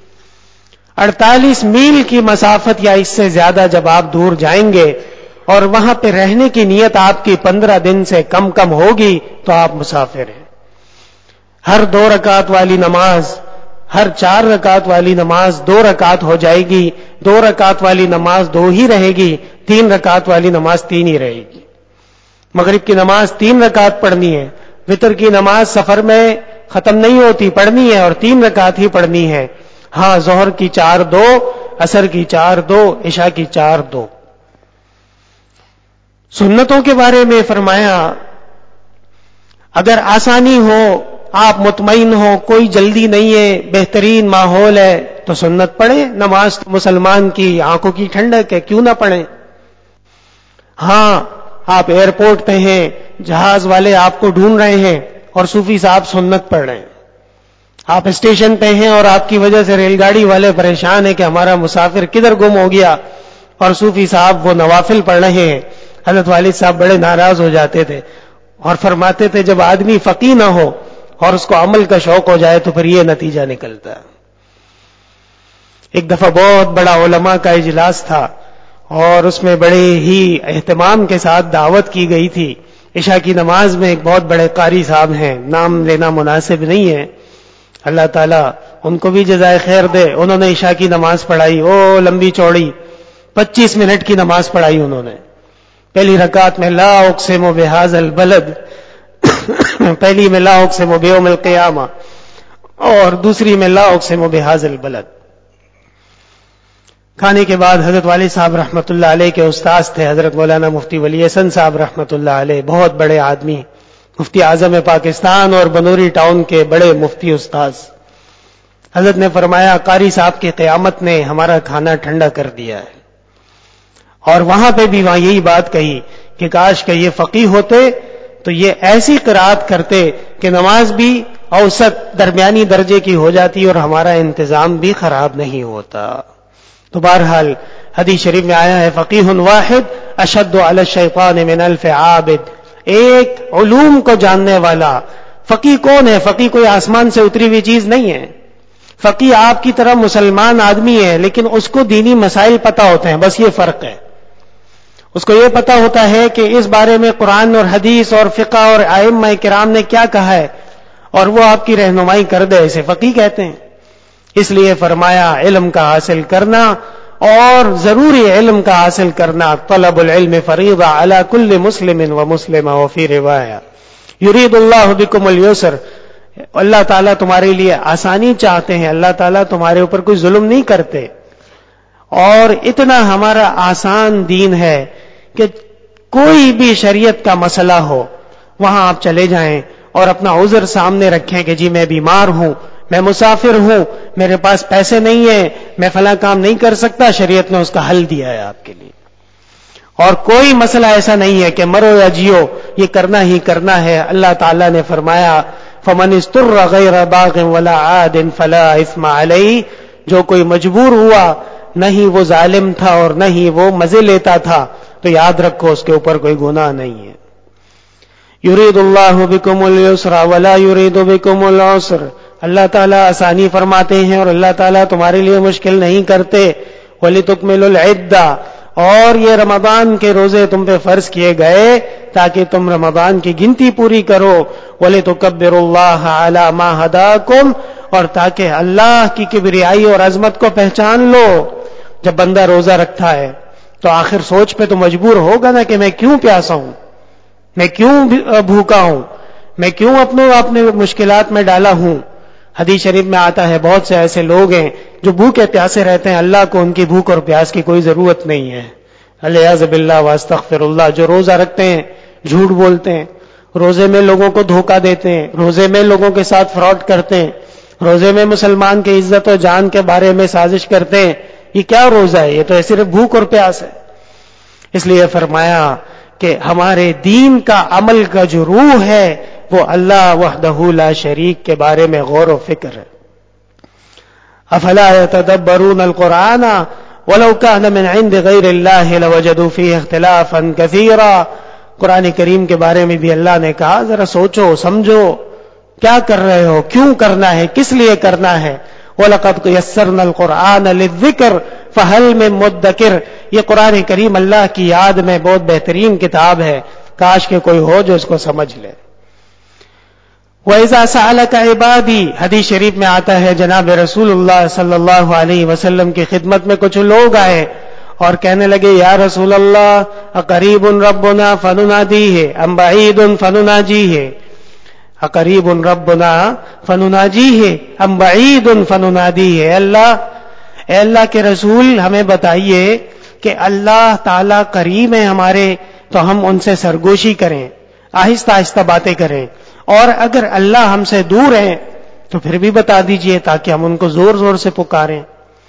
48 میل کی مسافت یا اس سے زیادہ جب آپ دور جائیں گے اور وہاں پہ رہنے کی نیت آپ کی 15 دن سے کم ہوگی تو آپ مسافر ہیں۔ ہر 2 رکعت والی نماز، ہر 4 رکعت والی نماز 2 رکعت ہو جائے گی، 2 رکعت والی نماز 2 ہی رہے گی، 3 رکعت والی نماز 3 ہی رہے گی۔ مغرب کی نماز 3 رکعت پڑھنی ہے، وتر کی نماز سفر میں ختم نہیں ہوتی، پڑھنی ہے اور 3 رکعت ہی پڑھنی ہے۔ ہاں، ظہر کی 4-2، عصر کی 4-2، عشاء کی 4-2۔ سنتوں کے بارے میں فرمایا اگر آسانی ہو، آپ مطمئن ہو، کوئی جلدی نہیں ہے، بہترین ماحول ہے تو سنت پڑھیں۔ نماز مسلمان کی آنکھوں کی ٹھنڈک ہے، کیوں نہ پڑھیں؟ ہاں، آپ ایئرپورٹ پہ ہیں، جہاز والے آپ کو ڈھونڈ رہے ہیں اور صوفی صاحب سنت پڑھ رہے ہیں۔ آپ اسٹیشن پہ ہیں اور آپ کی وجہ سے ریل گاڑی والے پریشان ہیں کہ ہمارا مسافر کدھر گم ہو گیا، اور صوفی صاحب وہ نوافل پڑھ رہے ہیں۔ حضرت والد صاحب بڑے ناراض ہو جاتے تھے اور فرماتے تھے جب آدمی فقیہ نہ ہو اور اس کو عمل کا شوق ہو جائے تو پھر یہ نتیجہ نکلتا ہے۔ ایک دفعہ بہت بڑا علماء کا اجلاس تھا اور اس میں بڑے ہی اہتمام کے ساتھ دعوت کی گئی تھی۔ عشاء کی نماز میں ایک بہت بڑے قاری صاحب ہیں، نام لینا مناسب نہیں ہے، اللہ تعالیٰ ان کو بھی جزائے خیر دے۔ انہوں نے عشاء کی نماز پڑھائی، لمبی چوڑی 25 منٹ کی نماز پڑھائی انہوں نے۔ پہلی رکعت میں لا اقسم بہذا البلد، پہلی میں لا اقسم بیوم القیامہ اور دوسری میں لا اقسم بہذا البلد۔ کھانے کے بعد حضرت والد صاحب رحمۃ اللہ علیہ کے استاذ تھے حضرت مولانا مفتی ولی احسن صاحب رحمۃ اللہ علیہ، بہت بڑے آدمی، مفتی اعظم پاکستان اور بنوری ٹاؤن کے بڑے مفتی استاذ۔ حضرت نے فرمایا قاری صاحب کی قیامت نے ہمارا کھانا ٹھنڈا کر دیا ہے، اور وہاں پہ بھی وہاں یہی بات کہی کہ کاش کہ یہ فقیہ ہوتے تو یہ ایسی قرات کرتے کہ نماز بھی اوسط درمیانی درجے کی ہو جاتی اور ہمارا انتظام بھی خراب نہیں ہوتا۔ تو بہرحال حدیث شریف میں آیا ہے فقیہ واحد اشد علی الشیطان من 1000 عابد، ایک علوم کو جاننے والا فقیہ کون ہے؟ فقیہ کوئی آسمان سے اتری ہوئی چیز نہیں ہے۔ فقیہ آپ کی طرح مسلمان آدمی ہے لیکن اس کو دینی مسائل پتہ ہوتے ہیں، بس یہ فرق ہے۔ اس کو یہ پتا ہوتا ہے کہ اس بارے میں قرآن اور حدیث اور فقہ اور ائمہ کرام نے کیا کہا ہے اور وہ آپ کی رہنمائی کر دے، اسے فقیہ کہتے ہیں۔ اس لیے فرمایا علم کا حاصل کرنا اور ضروری علم کا حاصل کرنا، طلب العلم فریضہ علی کل مسلم و مسلمہ، وفی روایہ یرید اللہ بکم اليسر، اللہ تعالیٰ تمہارے لیے آسانی چاہتے ہیں، اللہ تعالیٰ تمہارے اوپر کوئی ظلم نہیں کرتے، اور اتنا ہمارا آسان دین ہے کہ کوئی بھی شریعت کا مسئلہ ہو وہاں آپ چلے جائیں اور اپنا عذر سامنے رکھیں کہ جی میں بیمار ہوں، میں مسافر ہوں، میرے پاس پیسے نہیں ہیں، میں فلاں کام نہیں کر سکتا، شریعت نے اس کا حل دیا ہے آپ کے لیے۔ اور کوئی مسئلہ ایسا نہیں ہے کہ مرو یا جیو یہ کرنا ہی کرنا ہے۔ اللہ تعالیٰ نے فرمایا فمن اضطر غیر باغ ولا عاد فلا اثم علیہ، جو کوئی مجبور ہوا، نہ ہی وہ ظالم تھا اور نہ ہی وہ مزے لیتا تھا، تو یاد رکھو اس کے اوپر کوئی گناہ نہیں ہے۔ یرید اللہ بکم اليسر ولا یرید بکم العسر، اللہ تعالیٰ آسانی فرماتے ہیں اور اللہ تعالیٰ تمہارے لیے مشکل نہیں کرتے۔ وَلِتُكْمِلُوا الْعِدَّةَ، اور یہ رمضان کے روزے تم پہ فرض کیے گئے تاکہ تم رمضان کی گنتی پوری کرو۔ وَلِتُكَبِّرُوا اللَّهَ عَلَى مَا هَدَاكُمْ، اور تاکہ اللہ کی کبریائی اور عظمت کو پہچان لو۔ جب بندہ روزہ رکھتا ہے تو آخر سوچ پہ تو مجبور ہوگا نا کہ میں کیوں پیاسا ہوں، میں کیوں بھوکا ہوں، میں کیوں اپنے مشکلات میں ڈالا ہوں۔ حدیث شریف میں آتا ہے بہت سے ایسے لوگ ہیں جو بھوکے پیاسے رہتے ہیں، اللہ کو ان کی بھوک اور پیاس کی کوئی ضرورت نہیں ہے۔ الیاذ باللہ واستغفر اللہ، جو روزہ رکھتے ہیں جھوٹ بولتے ہیں، روزے میں لوگوں کو دھوکہ دیتے ہیں، روزے میں لوگوں کے ساتھ فراڈ کرتے ہیں، روزے میں مسلمان کی عزت و جان کے بارے میں سازش کرتے ہیں، یہ کیا روزہ ہے؟ یہ تو صرف بھوک اور پیاس ہے۔ اس لیے فرمایا کہ ہمارے دین کا عمل کا جو روح ہے وہ اللہ وحدہ لا شریک کے بارے میں غور و فکر ہے. افلا يتدبرون القرآن ولو كان من عند غير الله لوجدوا فيه اختلافا كثيرا. قرآن کریم کے بارے میں بھی اللہ نے کہا ذرا سوچو سمجھو کیا کر رہے ہو, کیوں کرنا ہے, کس لیے کرنا ہے. وَلَقَدْ يَسَّرْنَا الْقُرْآنَ لِلذِّكْرِ فَهَلْ مِن مُدَّكِرٍ. یہ قرآن کریم اللہ کی یاد میں بہت بہترین کتاب ہے, کاش کہ کوئی ہو جو اس کو سمجھ لے. وَإِذَا سَأَلَكَ عِبَادِي, حدیث شریف میں آتا ہے جناب رسول اللہ صلی اللہ علیہ وسلم کی خدمت میں کچھ لوگ آئے اور کہنے لگے یا رسول اللہ اقریب ربنا فننادیہ ام بعید فنناجیہ. اقریب ربنا فنناجیہ ام بعید فننادیہ. اے اللہ کے رسول ہمیں بتائیے کہ اللہ تعالیٰ قریب ہیں ہمارے تو ہم ان سے سرگوشی کریں, آہستہ آہستہ باتیں کریں, اور اگر اللہ ہم سے دور ہیں تو پھر بھی بتا دیجئے تاکہ ہم ان کو زور زور سے پکاریں.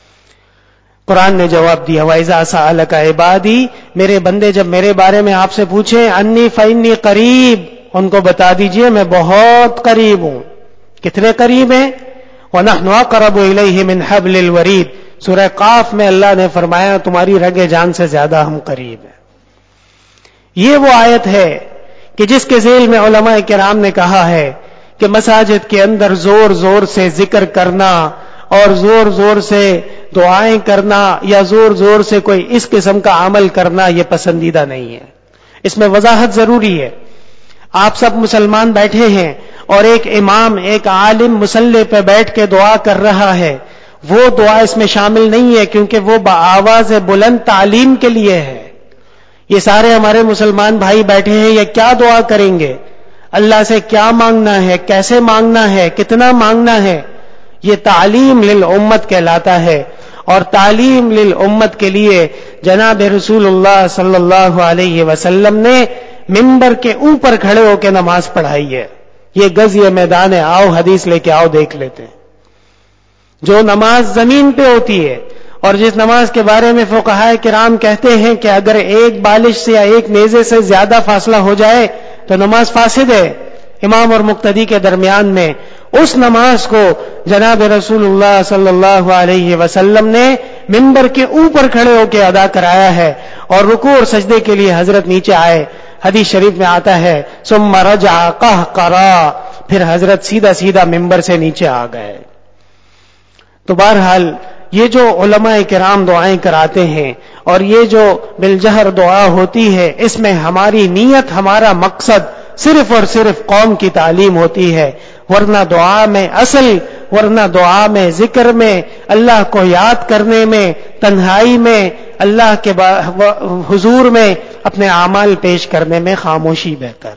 قرآن نے جواب دیا وَإِذَا سَأَلَكَ عِبَادِي, میرے بندے جب میرے بارے میں آپ سے پوچھیں انی فإنی قریب, ان کو بتا دیجئے میں بہت قریب ہوں. کتنے قریب ہیں؟ وَنَحْنُ أَقْرَبُ إِلَيْهِ مِنْ حَبْلِ الْوَرِيدِ. سورہ قاف میں اللہ نے فرمایا تمہاری رگ جان سے زیادہ ہم قریب ہیں. یہ وہ آیت ہے کہ جس کے ذیل میں علماء کرام نے کہا ہے کہ مساجد کے اندر زور زور سے ذکر کرنا اور زور زور سے دعائیں کرنا یا زور زور سے کوئی اس قسم کا عمل کرنا یہ پسندیدہ نہیں ہے. اس میں وضاحت ضروری ہے. آپ سب مسلمان بیٹھے ہیں اور ایک امام ایک عالم مصلی پہ بیٹھ کے دعا کر رہا ہے, وہ دعا اس میں شامل نہیں ہے کیونکہ وہ بآواز بلند تعلیم کے لیے ہے. یہ سارے ہمارے مسلمان بھائی بیٹھے ہیں, یہ کیا دعا کریں گے, اللہ سے کیا مانگنا ہے, کیسے مانگنا ہے, کتنا مانگنا ہے, یہ تعلیم للامت کہلاتا ہے. اور تعلیم للامت کے لیے جناب رسول اللہ صلی اللہ علیہ وسلم نے منبر کے اوپر کھڑے ہو کے نماز پڑھائی ہے. یہ گز یہ میدان ہے, آؤ حدیث لے کے آؤ دیکھ لیتے ہیں. جو نماز زمین پہ ہوتی ہے اور جس نماز کے بارے میں فقہاء کرام کہتے ہیں کہ اگر ایک بالش سے یا ایک نیزے سے زیادہ فاصلہ ہو جائے تو نماز فاسد ہے امام اور مقتدی کے درمیان میں, اس نماز کو جناب رسول اللہ صلی اللہ علیہ وسلم نے منبر کے اوپر کھڑے ہو کے ادا کرایا ہے. اور رکوع اور سجدے کے لیے حضرت نیچے آئے, حدیث شریف میں آتا ہے ثم رجع قہقرا, پھر حضرت سیدھا سیدھا منبر سے نیچے آ گئے. تو بہرحال یہ جو علماء کرام دعائیں کراتے ہیں اور یہ جو بالجہر دعا ہوتی ہے اس میں ہماری نیت ہمارا مقصد صرف اور صرف قوم کی تعلیم ہوتی ہے, ورنہ دعا میں اصل, ورنہ دعا میں ذکر میں اللہ کو یاد کرنے میں تنہائی میں اللہ کے حضور میں اپنے اعمال پیش کرنے میں خاموشی بہتر.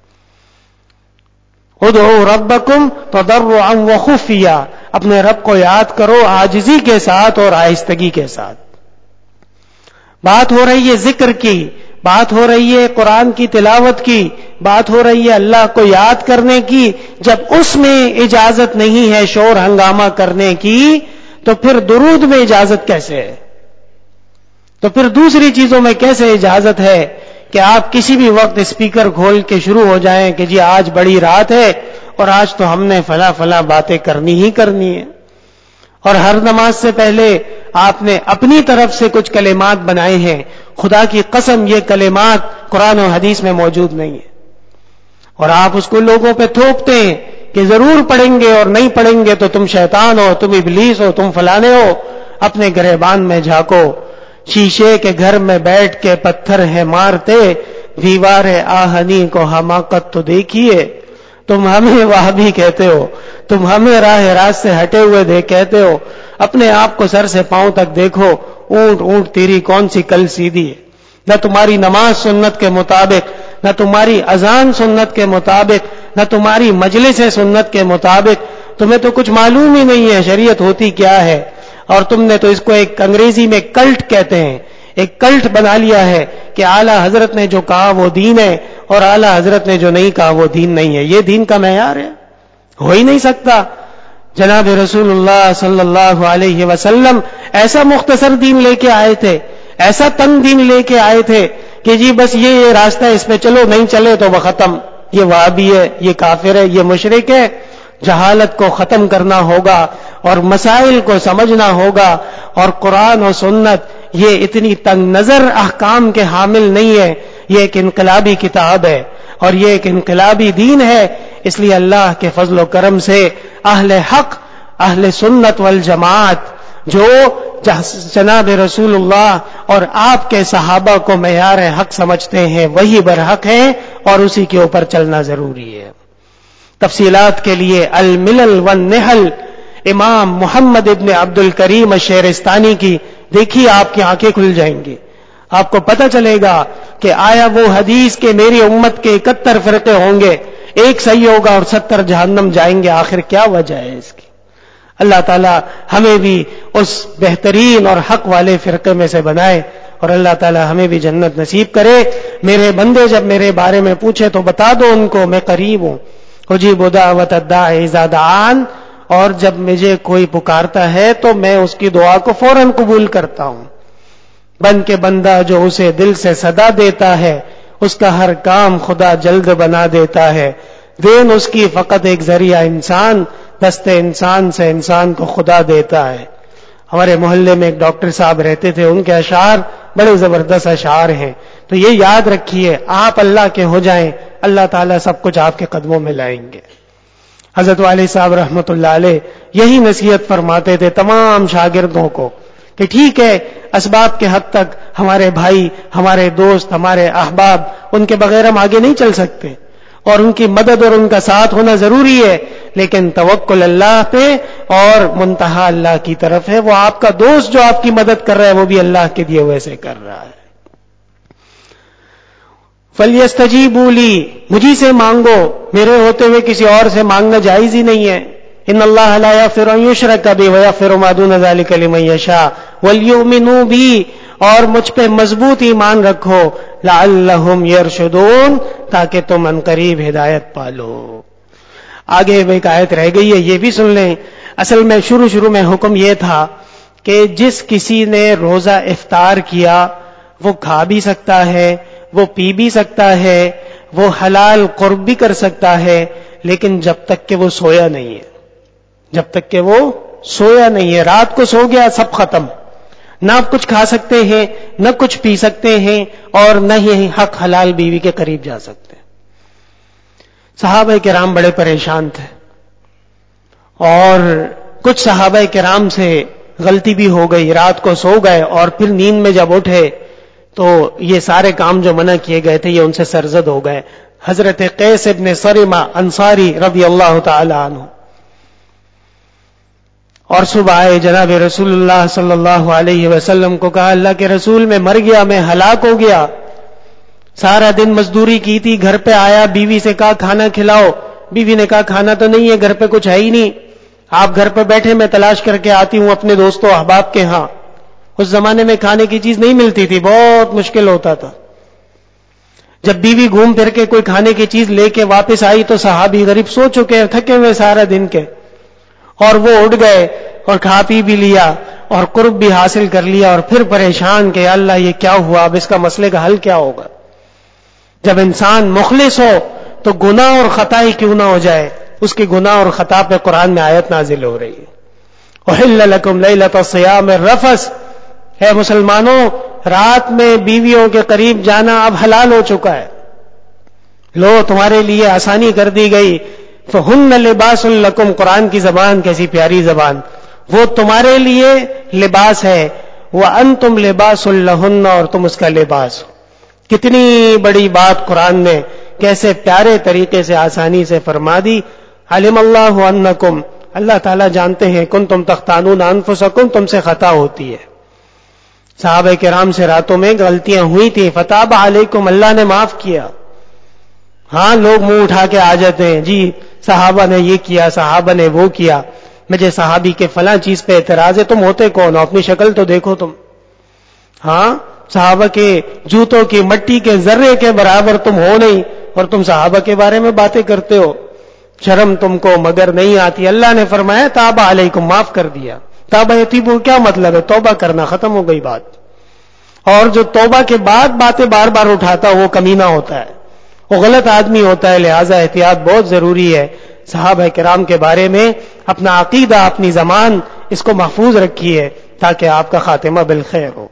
ادعوا ربکم تضرعا وخفیا, اپنے رب کو یاد کرو عاجزی کے ساتھ اور آہستگی کے ساتھ. بات ہو رہی ہے ذکر کی, بات ہو رہی ہے قرآن کی تلاوت کی, بات ہو رہی ہے اللہ کو یاد کرنے کی. جب اس میں اجازت نہیں ہے شور ہنگامہ کرنے کی تو پھر درود میں اجازت کیسے ہے, تو پھر دوسری چیزوں میں کیسے اجازت ہے کہ آپ کسی بھی وقت اسپیکر کھول کے شروع ہو جائیں کہ جی آج بڑی رات ہے اور آج تو ہم نے فلاں فلاں باتیں کرنی ہی کرنی ہے. اور ہر نماز سے پہلے آپ نے اپنی طرف سے کچھ کلمات بنائے ہیں, خدا کی قسم یہ کلمات قرآن و حدیث میں موجود نہیں ہیں, اور آپ اس کو لوگوں پہ تھوپتے ہیں کہ ضرور پڑھیں گے اور نہیں پڑھیں گے تو تم شیطان ہو, تم ابلیس ہو, تم فلانے ہو. اپنے گریبان میں جھانکو, شیشے کے گھر میں بیٹھ کے پتھر ہے مارتے, دیوار آہنی کو حماقت تو دیکھیے. تم ہمیں وہابی کہتے ہو, تم ہمیں راہ راست سے ہٹے ہوئے کہتے ہو. اپنے آپ کو سر سے پاؤں تک دیکھو, اونٹ اونٹ تیری کون سی کل سیدھی ہے. نہ تمہاری نماز سنت کے مطابق, نہ تمہاری اذان سنت کے مطابق, نہ تمہاری مجلس سنت کے مطابق. تمہیں تو کچھ معلوم ہی نہیں ہے شریعت ہوتی کیا ہے, اور تم نے تو اس کو ایک انگریزی میں کلٹ کہتے ہیں, ایک کلٹ بنا لیا ہے کہ اعلیٰ حضرت نے جو کہا وہ دین ہے اور اعلیٰ حضرت نے جو نہیں کہا وہ دین نہیں ہے. یہ دین کا معیار ہے, ہو ہی نہیں سکتا. جناب رسول اللہ صلی اللہ علیہ وسلم ایسا مختصر دین لے کے آئے تھے, ایسا تنگ دین لے کے آئے تھے کہ جی بس یہ راستہ اس پہ چلو, نہیں چلے تو وہ ختم. یہ وہابی ہے، یہ کافر ہے، یہ مشرک ہے. جہالت کو ختم کرنا ہوگا اور مسائل کو سمجھنا ہوگا. اور قرآن و سنت یہ اتنی تنگ نظر احکام کے حامل نہیں ہے، یہ ایک انقلابی کتاب ہے اور یہ ایک انقلابی دین ہے. اس لیے اللہ کے فضل و کرم سے اہل حق، اہل سنت والجماعت جو جناب رسول اللہ اور آپ کے صحابہ کو معیار حق سمجھتے ہیں وہی برحق ہیں اور اسی کے اوپر چلنا ضروری ہے. تفصیلات کے لیے الملل والنحل امام محمد ابن عبد الکریم الشہرستانی کی دیکھیے، آپ کی آنکھیں کھل جائیں گی. آپ کو پتہ چلے گا کہ آیا وہ حدیث کہ میری امت کے 71 فرقے ہوں گے، ایک صحیح ہوگا اور 70 جہنم جائیں گے، آخر کیا وجہ ہے اس کی؟ اللہ تعالی ہمیں بھی اس بہترین اور حق والے فرقے میں سے بنائے اور اللہ تعالی ہمیں بھی جنت نصیب کرے. میرے بندے جب میرے بارے میں پوچھے تو بتا دو ان کو میں قریب ہوں، اجیب دعوت الداع اذا دعان، اور جب مجھے کوئی پکارتا ہے تو میں اس کی دعا کو فوراً قبول کرتا ہوں. بن کے بندہ جو اسے دل سے صدا دیتا ہے اس کا ہر کام خدا جلد بنا دیتا ہے. دین اس کی فقط ایک ذریعہ انسان، دست انسان سے انسان کو خدا دیتا ہے. ہمارے محلے میں ایک ڈاکٹر صاحب رہتے تھے، ان کے اشعار بڑے زبردست اشعار ہیں. تو یہ یاد رکھیے، آپ اللہ کے ہو جائیں، اللہ تعالیٰ سب کچھ آپ کے قدموں میں لائیں گے. حضرت والی صاحب رحمۃ اللہ علیہ یہی نصیحت فرماتے تھے تمام شاگردوں کو کہ ٹھیک ہے، اسباب کے حد تک ہمارے بھائی، ہمارے دوست، ہمارے احباب، ان کے بغیر ہم آگے نہیں چل سکتے اور ان کی مدد اور ان کا ساتھ ہونا ضروری ہے، لیکن توکل اللہ پہ اور منتہا اللہ کی طرف ہے. وہ آپ کا دوست جو آپ کی مدد کر رہا ہے وہ بھی اللہ کے دیے ہوئے سے کر رہا ہے. فَلْيَسْتَجِيبُوا لِي، مجھی سے مانگو، میرے ہوتے ہوئے کسی اور سے مانگنا جائز ہی نہیں ہے. ان اللہ لا یغفر ان یشرک بہ ویغفر ما دون ذلک لمن یشاء ولیؤمنوا بی، اور مجھ پہ مضبوط ایمان رکھو، لعلہم یرشدون، تاکہ تم عنقریب ہدایت پالو. آگے ایک آیت رہ گئی ہے، یہ بھی سن لیں. اصل میں شروع میں حکم یہ تھا کہ جس کسی نے روزہ افطار کیا وہ کھا بھی سکتا ہے، وہ پی بھی سکتا ہے، وہ حلال قرب بھی کر سکتا ہے، لیکن جب تک کہ وہ سویا نہیں ہے، جب تک کہ وہ سویا نہیں ہے. رات کو سو گیا سب ختم، نہ آپ کچھ کھا سکتے ہیں، نہ کچھ پی سکتے ہیں، اور نہ ہی حق حلال بیوی کے قریب جا سکتے ہیں. صحابہ کرام بڑے پریشان تھے اور کچھ صحابہ کرام سے غلطی بھی ہو گئی، رات کو سو گئے اور پھر نیند میں جب اٹھے تو یہ سارے کام جو منع کیے گئے تھے یہ ان سے سرزد ہو گئے. حضرت قیس ابن صریمہ انصاری رضی اللہ تعالی عنہ اور صبح آئے، جناب رسول اللہ صلی اللہ علیہ وسلم کو کہا اللہ کے رسول میں مر گیا، میں ہلاک ہو گیا، سارا دن مزدوری کی تھی، گھر پہ آیا، بیوی سے کہا کھانا کھلاؤ، بیوی نے کہا کھانا تو نہیں ہے، گھر پہ کچھ ہے ہی نہیں، آپ گھر پہ بیٹھے میں تلاش کر کے آتی ہوں اپنے دوستوں احباب کے ہاں. اس زمانے میں کھانے کی چیز نہیں ملتی تھی، بہت مشکل ہوتا تھا. جب بیوی گھوم پھر کے کوئی کھانے کی چیز لے کے واپس آئی تو صحابی غریب سو چکے، تھکے ہوئے سارا دن کے، اور وہ اٹھ گئے اور کھا پی بھی لیا اور قرب بھی حاصل کر لیا، اور پھر پریشان کہ اللہ یہ کیا ہوا، اب اس کا مسئلے کا حل کیا ہوگا. جب انسان مخلص ہو تو گناہ اور خطا ہی کیوں نہ ہو جائے، اس کی گناہ اور خطا پہ قرآن میں آیت نازل ہو رہی ہے. احل لکم لیلۃ الصیام الرفث، ہے مسلمانوں رات میں بیویوں کے قریب جانا اب حلال ہو چکا ہے، لو تمہارے لیے آسانی کر دی گئی. فہن لباس لکم، قرآن کی زبان کیسی پیاری زبان، وہ تمہارے لیے لباس ہے، وانتم لباس لہن، اور تم اس کا لباس ہو. کتنی بڑی بات قرآن نے کیسے پیارے طریقے سے آسانی سے فرما دی. علم اللہ انکم، اللہ تعالیٰ جانتے ہیں، کنتم تختانون انفسکم، تم سے خطا ہوتی ہے. صحابہ کرام سے راتوں میں غلطیاں ہوئی تھی، فتاب علیکم، اللہ نے معاف کیا. ہاں لوگ منہ اٹھا کے آ جاتے ہیں، جی صحابہ نے یہ کیا، صحابہ نے وہ کیا، مجھے صحابی کے فلاں چیز پہ اعتراض ہے. تم ہوتے کون ہو؟ اپنی شکل تو دیکھو تم. ہاں صحابہ کے جوتوں کی مٹی کے ذرے کے برابر تم ہو نہیں، اور تم صحابہ کے بارے میں باتیں کرتے ہو. شرم تم کو مگر نہیں آتی. اللہ نے فرمایا تاب علیکم، معاف کر دیا. توبہ یتیبو کیا مطلب ہے؟ توبہ کرنا، ختم ہو گئی بات. اور جو توبہ کے بعد باتیں بار بار اٹھاتا وہ کمینہ ہوتا ہے. وہ غلط آدمی ہوتا ہے، لہذا احتیاط بہت ضروری ہے. صحابہ کرام کے بارے میں اپنا عقیدہ، اپنی زبان، اس کو محفوظ رکھیے تاکہ آپ کا خاتمہ بالخیر ہو.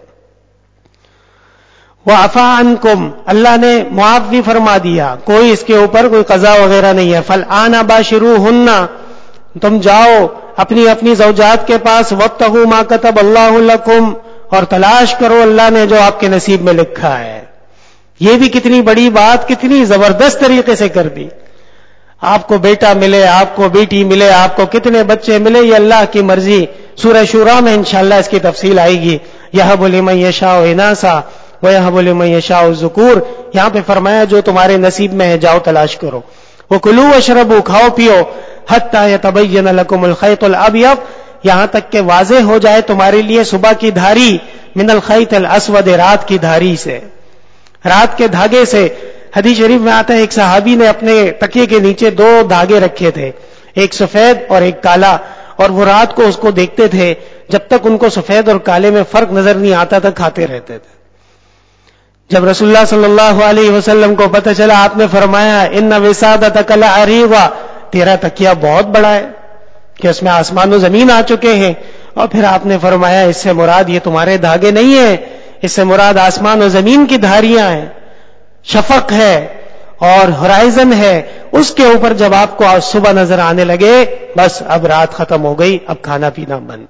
وعفا عنکم، اللہ نے معاف بھی فرما دیا، کوئی اس کے اوپر کوئی قضا وغیرہ نہیں ہے. فالآن باشروہن، تم جاؤ اپنی اپنی زوجات کے پاس، وابتغوا ما کتب اللہ لکم، اور تلاش کرو اللہ نے جو آپ کے نصیب میں لکھا ہے. یہ بھی کتنی بڑی بات، کتنی زبردست طریقے سے کر دی. آپ کو بیٹا ملے، آپ کو بیٹی ملے، آپ کو کتنے بچے ملے، یہ اللہ کی مرضی. سورہ شورى میں انشاءاللہ اس کی تفصیل آئے گی. یہب لمن یشاء اناسا ویہب لمن یشاء الذکور. یہاں پہ فرمایا جو تمہارے نصیب میں ہے جاؤ تلاش کرو. وکلوا واشربوا، کھاؤ پیو، حتی یتبین لکم الخیط الابیض، یہاں تک کہ واضح ہو جائے تمہارے لیے صبح کی دھاری، من الخیط الاسود، رات کی دھاری سے، رات کے دھاگے سے. حدیث شریف میں آتا ہے ایک صحابی نے اپنے تکیے کے نیچے 2 دھاگے رکھے تھے، ایک سفید اور ایک کالا، اور وہ رات کو اس کو دیکھتے تھے. جب تک ان کو سفید اور کالے میں فرق نظر نہیں آتا تھا کھاتے رہتے تھے. جب رسول اللہ صلی اللہ علیہ وسلم کو پتہ چلا، آپ نے فرمایا ان وسادتک لعریض، تیرا تکیہ بہت بڑا ہے کہ اس میں آسمان و زمین آ چکے ہیں. اور پھر آپ نے فرمایا اس سے مراد یہ تمہارے دھاگے نہیں ہیں، اس سے مراد آسمان و زمین کی دھاریاں ہیں، شفق ہے اور ہورائزن ہے. اس کے اوپر جب آپ کو صبح نظر آنے لگے، بس اب رات ختم ہو گئی، اب کھانا پینا بند.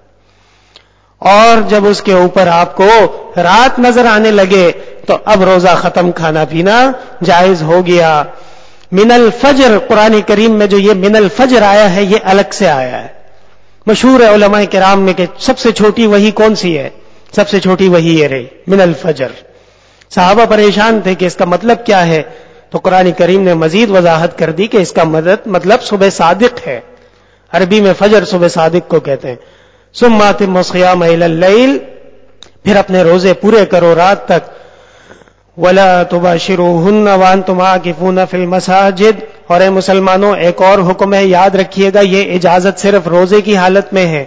اور جب اس کے اوپر آپ کو رات نظر آنے لگے تو اب روزہ ختم، کھانا پینا جائز ہو گیا. من الفجر، قرآن کریم میں جو یہ من الفجر آیا ہے یہ الگ سے آیا ہے. مشہور ہے علماء کرام میں کہ سب سے چھوٹی وحی کون سی ہے؟ سب سے چھوٹی وحی یہ رہی، من الفجر. صحابہ پریشان تھے کہ اس کا مطلب کیا ہے، تو قرآن کریم نے مزید وضاحت کر دی کہ اس کا مطلب صبح صادق ہے. عربی میں فجر صبح صادق کو کہتے ہیں. ثم اتموا الصيام الى الليل، پھر اپنے روزے پورے کرو رات تک. ولا تباشروهن وانتم عاكفون في المساجد، اور اے مسلمانوں ایک اور حکم ہے، یاد رکھیے گا، یہ اجازت صرف روزے کی حالت میں ہے،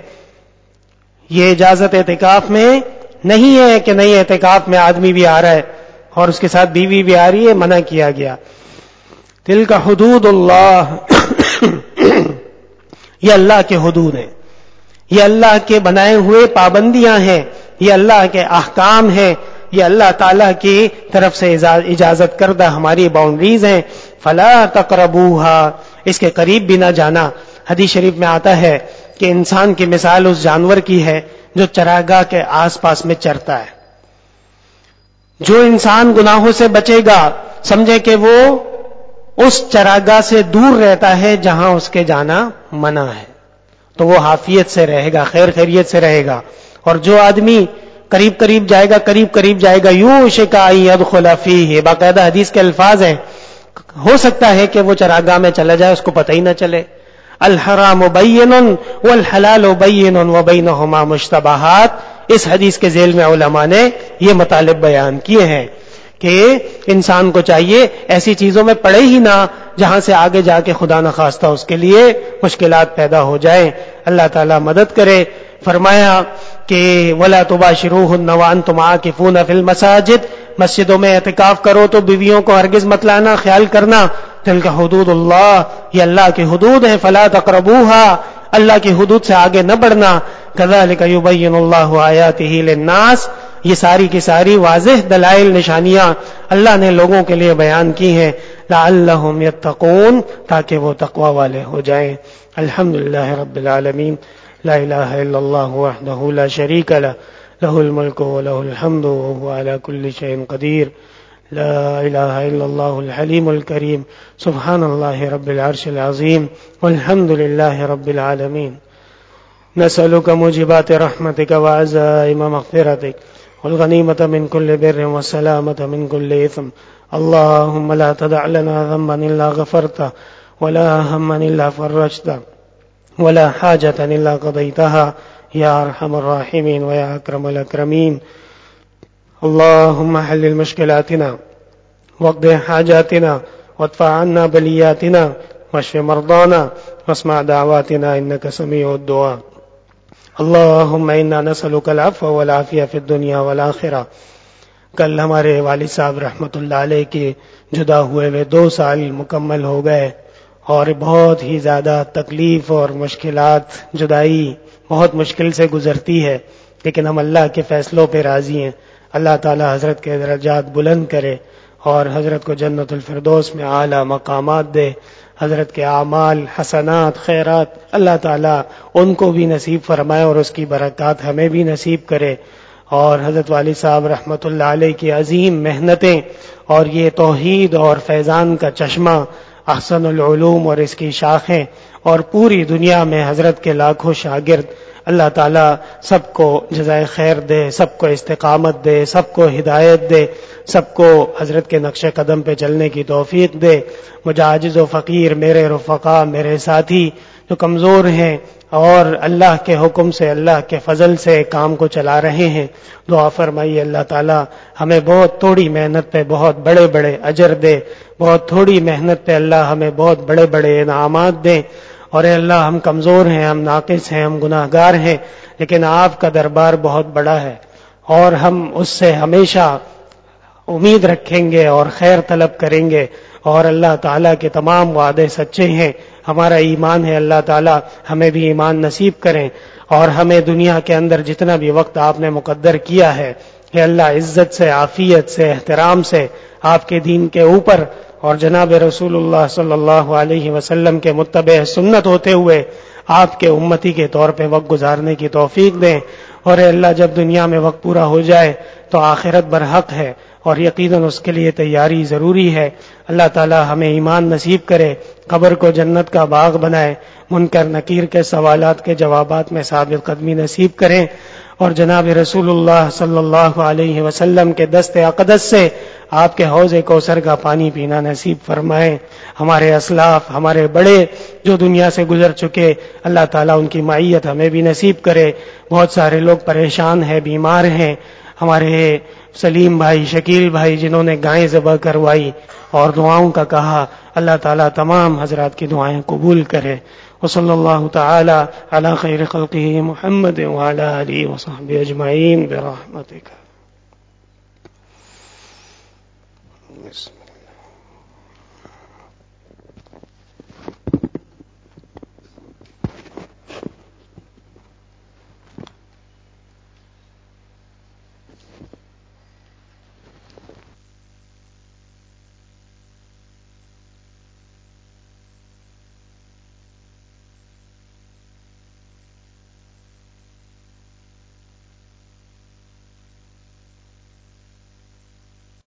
یہ اجازت اعتکاف میں نہیں ہے کہ نہیں اعتکاف میں آدمی بھی آ رہا ہے اور اس کے ساتھ بیوی بھی آ رہی ہے، منع کیا گیا. تلک حدود اللہ، یہ اللہ کے حدود ہیں، یہ اللہ کے بنائے ہوئے پابندیاں ہیں، یہ اللہ کے احکام ہیں، یہ اللہ تعالیٰ کی طرف سے اجازت کردہ ہماری باؤنڈریز ہیں. فلا تقربوها، اس کے قریب بھی نہ جانا. حدیث شریف میں آتا ہے کہ انسان کی مثال اس جانور کی ہے جو چراگاہ کے آس پاس میں چرتا ہے. جو انسان گناہوں سے بچے گا سمجھے کہ وہ اس چراگاہ سے دور رہتا ہے جہاں اس کے جانا منع ہے، تو وہ عافیت سے رہے گا، خیر خیریت سے رہے گا. اور جو آدمی قریب قریب جائے گا، قریب قریب جائے گا، یوشک ان یدخل فیہ، باقاعدہ حدیث کے الفاظ ہیں، ہو سکتا ہے کہ وہ چراگاہ میں چلا جائے، اس کو پتہ ہی نہ چلے. الحرام بین والحلال بین وبینہما مشتبہات، اس حدیث کے ذیل میں علماء نے یہ مطالب بیان کیے ہیں کہ انسان کو چاہیے ایسی چیزوں میں پڑے ہی نہ جہاں سے آگے جا کے خدا نخواستہ اس کے لیے مشکلات پیدا ہو جائیں. اللہ تعالیٰ مدد کرے. فرمایا کہ ولا تباشروهن وانتم عاکفون فی المساجد، مسجدوں میں اعتکاف کرو تو بیویوں کو ہرگز مت لانا، خیال کرنا. تلک حدود اللہ، یہ اللہ کی حدود ہیں. فلا تقربوها، اللہ کی حدود سے آگے نہ بڑھنا. کذالک یبین اللہ آیاتہ للناس، یہ ساری کی ساری واضح دلائل نشانیاں اللہ نے لوگوں کے لیے بیان کی ہیں. لعلہم یتقون، تاکہ وہ تقوی والے ہو جائیں. الحمدللہ رب العالمین، لا الہ الا اللہ وحدہ لا شریک لہ، لہ الملک ولہ الحمد وہو علی کل شیء قدیر. لا الہ الا اللہ الحلیم الکریم، سبحان اللہ رب العرش العظیم، والحمد للہ رب العالمین. نسألك موجبات رحمتك وعزائم مغفرتك والغنیمة من كل بر والسلامة من كل إثم. اللهم لا تدع لنا ذنبا إلا غفرته ولا هما إلا فرجته ولا حاجة إلا قضيتها يا أرحم الراحمين ويا أكرم الأكرمين. اللهم حلل مشكلاتنا واقض حاجاتنا وادفع عنا بلياتنا واشف مرضانا واسمع دعواتنا إنك سميع الدعاء. اللهم إنا نسألك العفو والعافية في الدنيا والآخرة. کل ہمارے والد صاحب رحمۃ اللہ علیہ کے جدا ہوئے 2 سال مکمل ہو گئے، اور بہت ہی زیادہ تکلیف اور مشکلات، جدائی بہت مشکل سے گزرتی ہے، لیکن ہم اللہ کے فیصلوں پہ راضی ہیں۔ اللہ تعالی حضرت کے درجات بلند کرے اور حضرت کو جنت الفردوس میں اعلیٰ مقامات دے۔ حضرت کے اعمال، حسنات، خیرات اللہ تعالیٰ ان کو بھی نصیب فرمائے اور اس کی برکات ہمیں بھی نصیب کرے۔ اور حضرت والد صاحب رحمۃ اللہ علیہ کی عظیم محنتیں اور یہ توحید اور فیضان کا چشمہ، احسن العلوم اور اس کی شاخیں، اور پوری دنیا میں حضرت کے لاکھوں شاگرد، اللہ تعالیٰ سب کو جزائے خیر دے، سب کو استقامت دے، سب کو ہدایت دے، سب کو حضرت کے نقش قدم پہ چلنے کی توفیق دے۔ مجھے عاجز و فقیر، میرے رفقا، میرے ساتھی جو کمزور ہیں اور اللہ کے حکم سے، اللہ کے فضل سے کام کو چلا رہے ہیں، دعا فرمائیے اللہ تعالیٰ ہمیں بہت تھوڑی محنت پہ بہت بڑے بڑے اجر دے، بہت تھوڑی محنت پہ اللہ ہمیں بہت بڑے بڑے انعامات دیں۔ اور اے اللہ، ہم کمزور ہیں، ہم ناقص ہیں، ہم گناہ گار ہیں، لیکن آپ کا دربار بہت بڑا ہے اور ہم اس سے ہمیشہ امید رکھیں گے اور خیر طلب کریں گے، اور اللہ تعالیٰ کے تمام وعدے سچے ہیں، ہمارا ایمان ہے۔ اللہ تعالیٰ ہمیں بھی ایمان نصیب کریں، اور ہمیں دنیا کے اندر جتنا بھی وقت آپ نے مقدر کیا ہے، کہ اللہ عزت سے، عافیت سے، احترام سے آپ کے دین کے اوپر اور جناب رسول اللہ صلی اللہ علیہ وسلم کے متبع سنت ہوتے ہوئے آپ کے امتی کے طور پہ وقت گزارنے کی توفیق دیں۔ اور اے اللہ، جب دنیا میں وقت پورا ہو جائے تو آخرت برحق ہے، اور یقیناً اس کے لیے تیاری ضروری ہے۔ اللہ تعالی ہمیں ایمان نصیب کرے، قبر کو جنت کا باغ بنائے، منکر نکیر کے سوالات کے جوابات میں ثابت قدمی نصیب کریں، اور جناب رسول اللہ صلی اللہ علیہ وسلم کے دست اقدس سے آپ کے حوض کوثر کا پانی پینا نصیب فرمائیں۔ ہمارے اسلاف، ہمارے بڑے جو دنیا سے گزر چکے، اللہ تعالیٰ ان کی معیت ہمیں بھی نصیب کرے۔ بہت سارے لوگ پریشان ہیں، بیمار ہیں، ہمارے سلیم بھائی، شکیل بھائی جنہوں نے گائیں ذبح کروائی اور دعاؤں کا کہا، اللہ تعالیٰ تمام حضرات کی دعائیں قبول کرے۔ وصلی اللہ تعالی علی خیر خلقہ محمد وعلی آلہ وصحبہ اجمعین برحمتک۔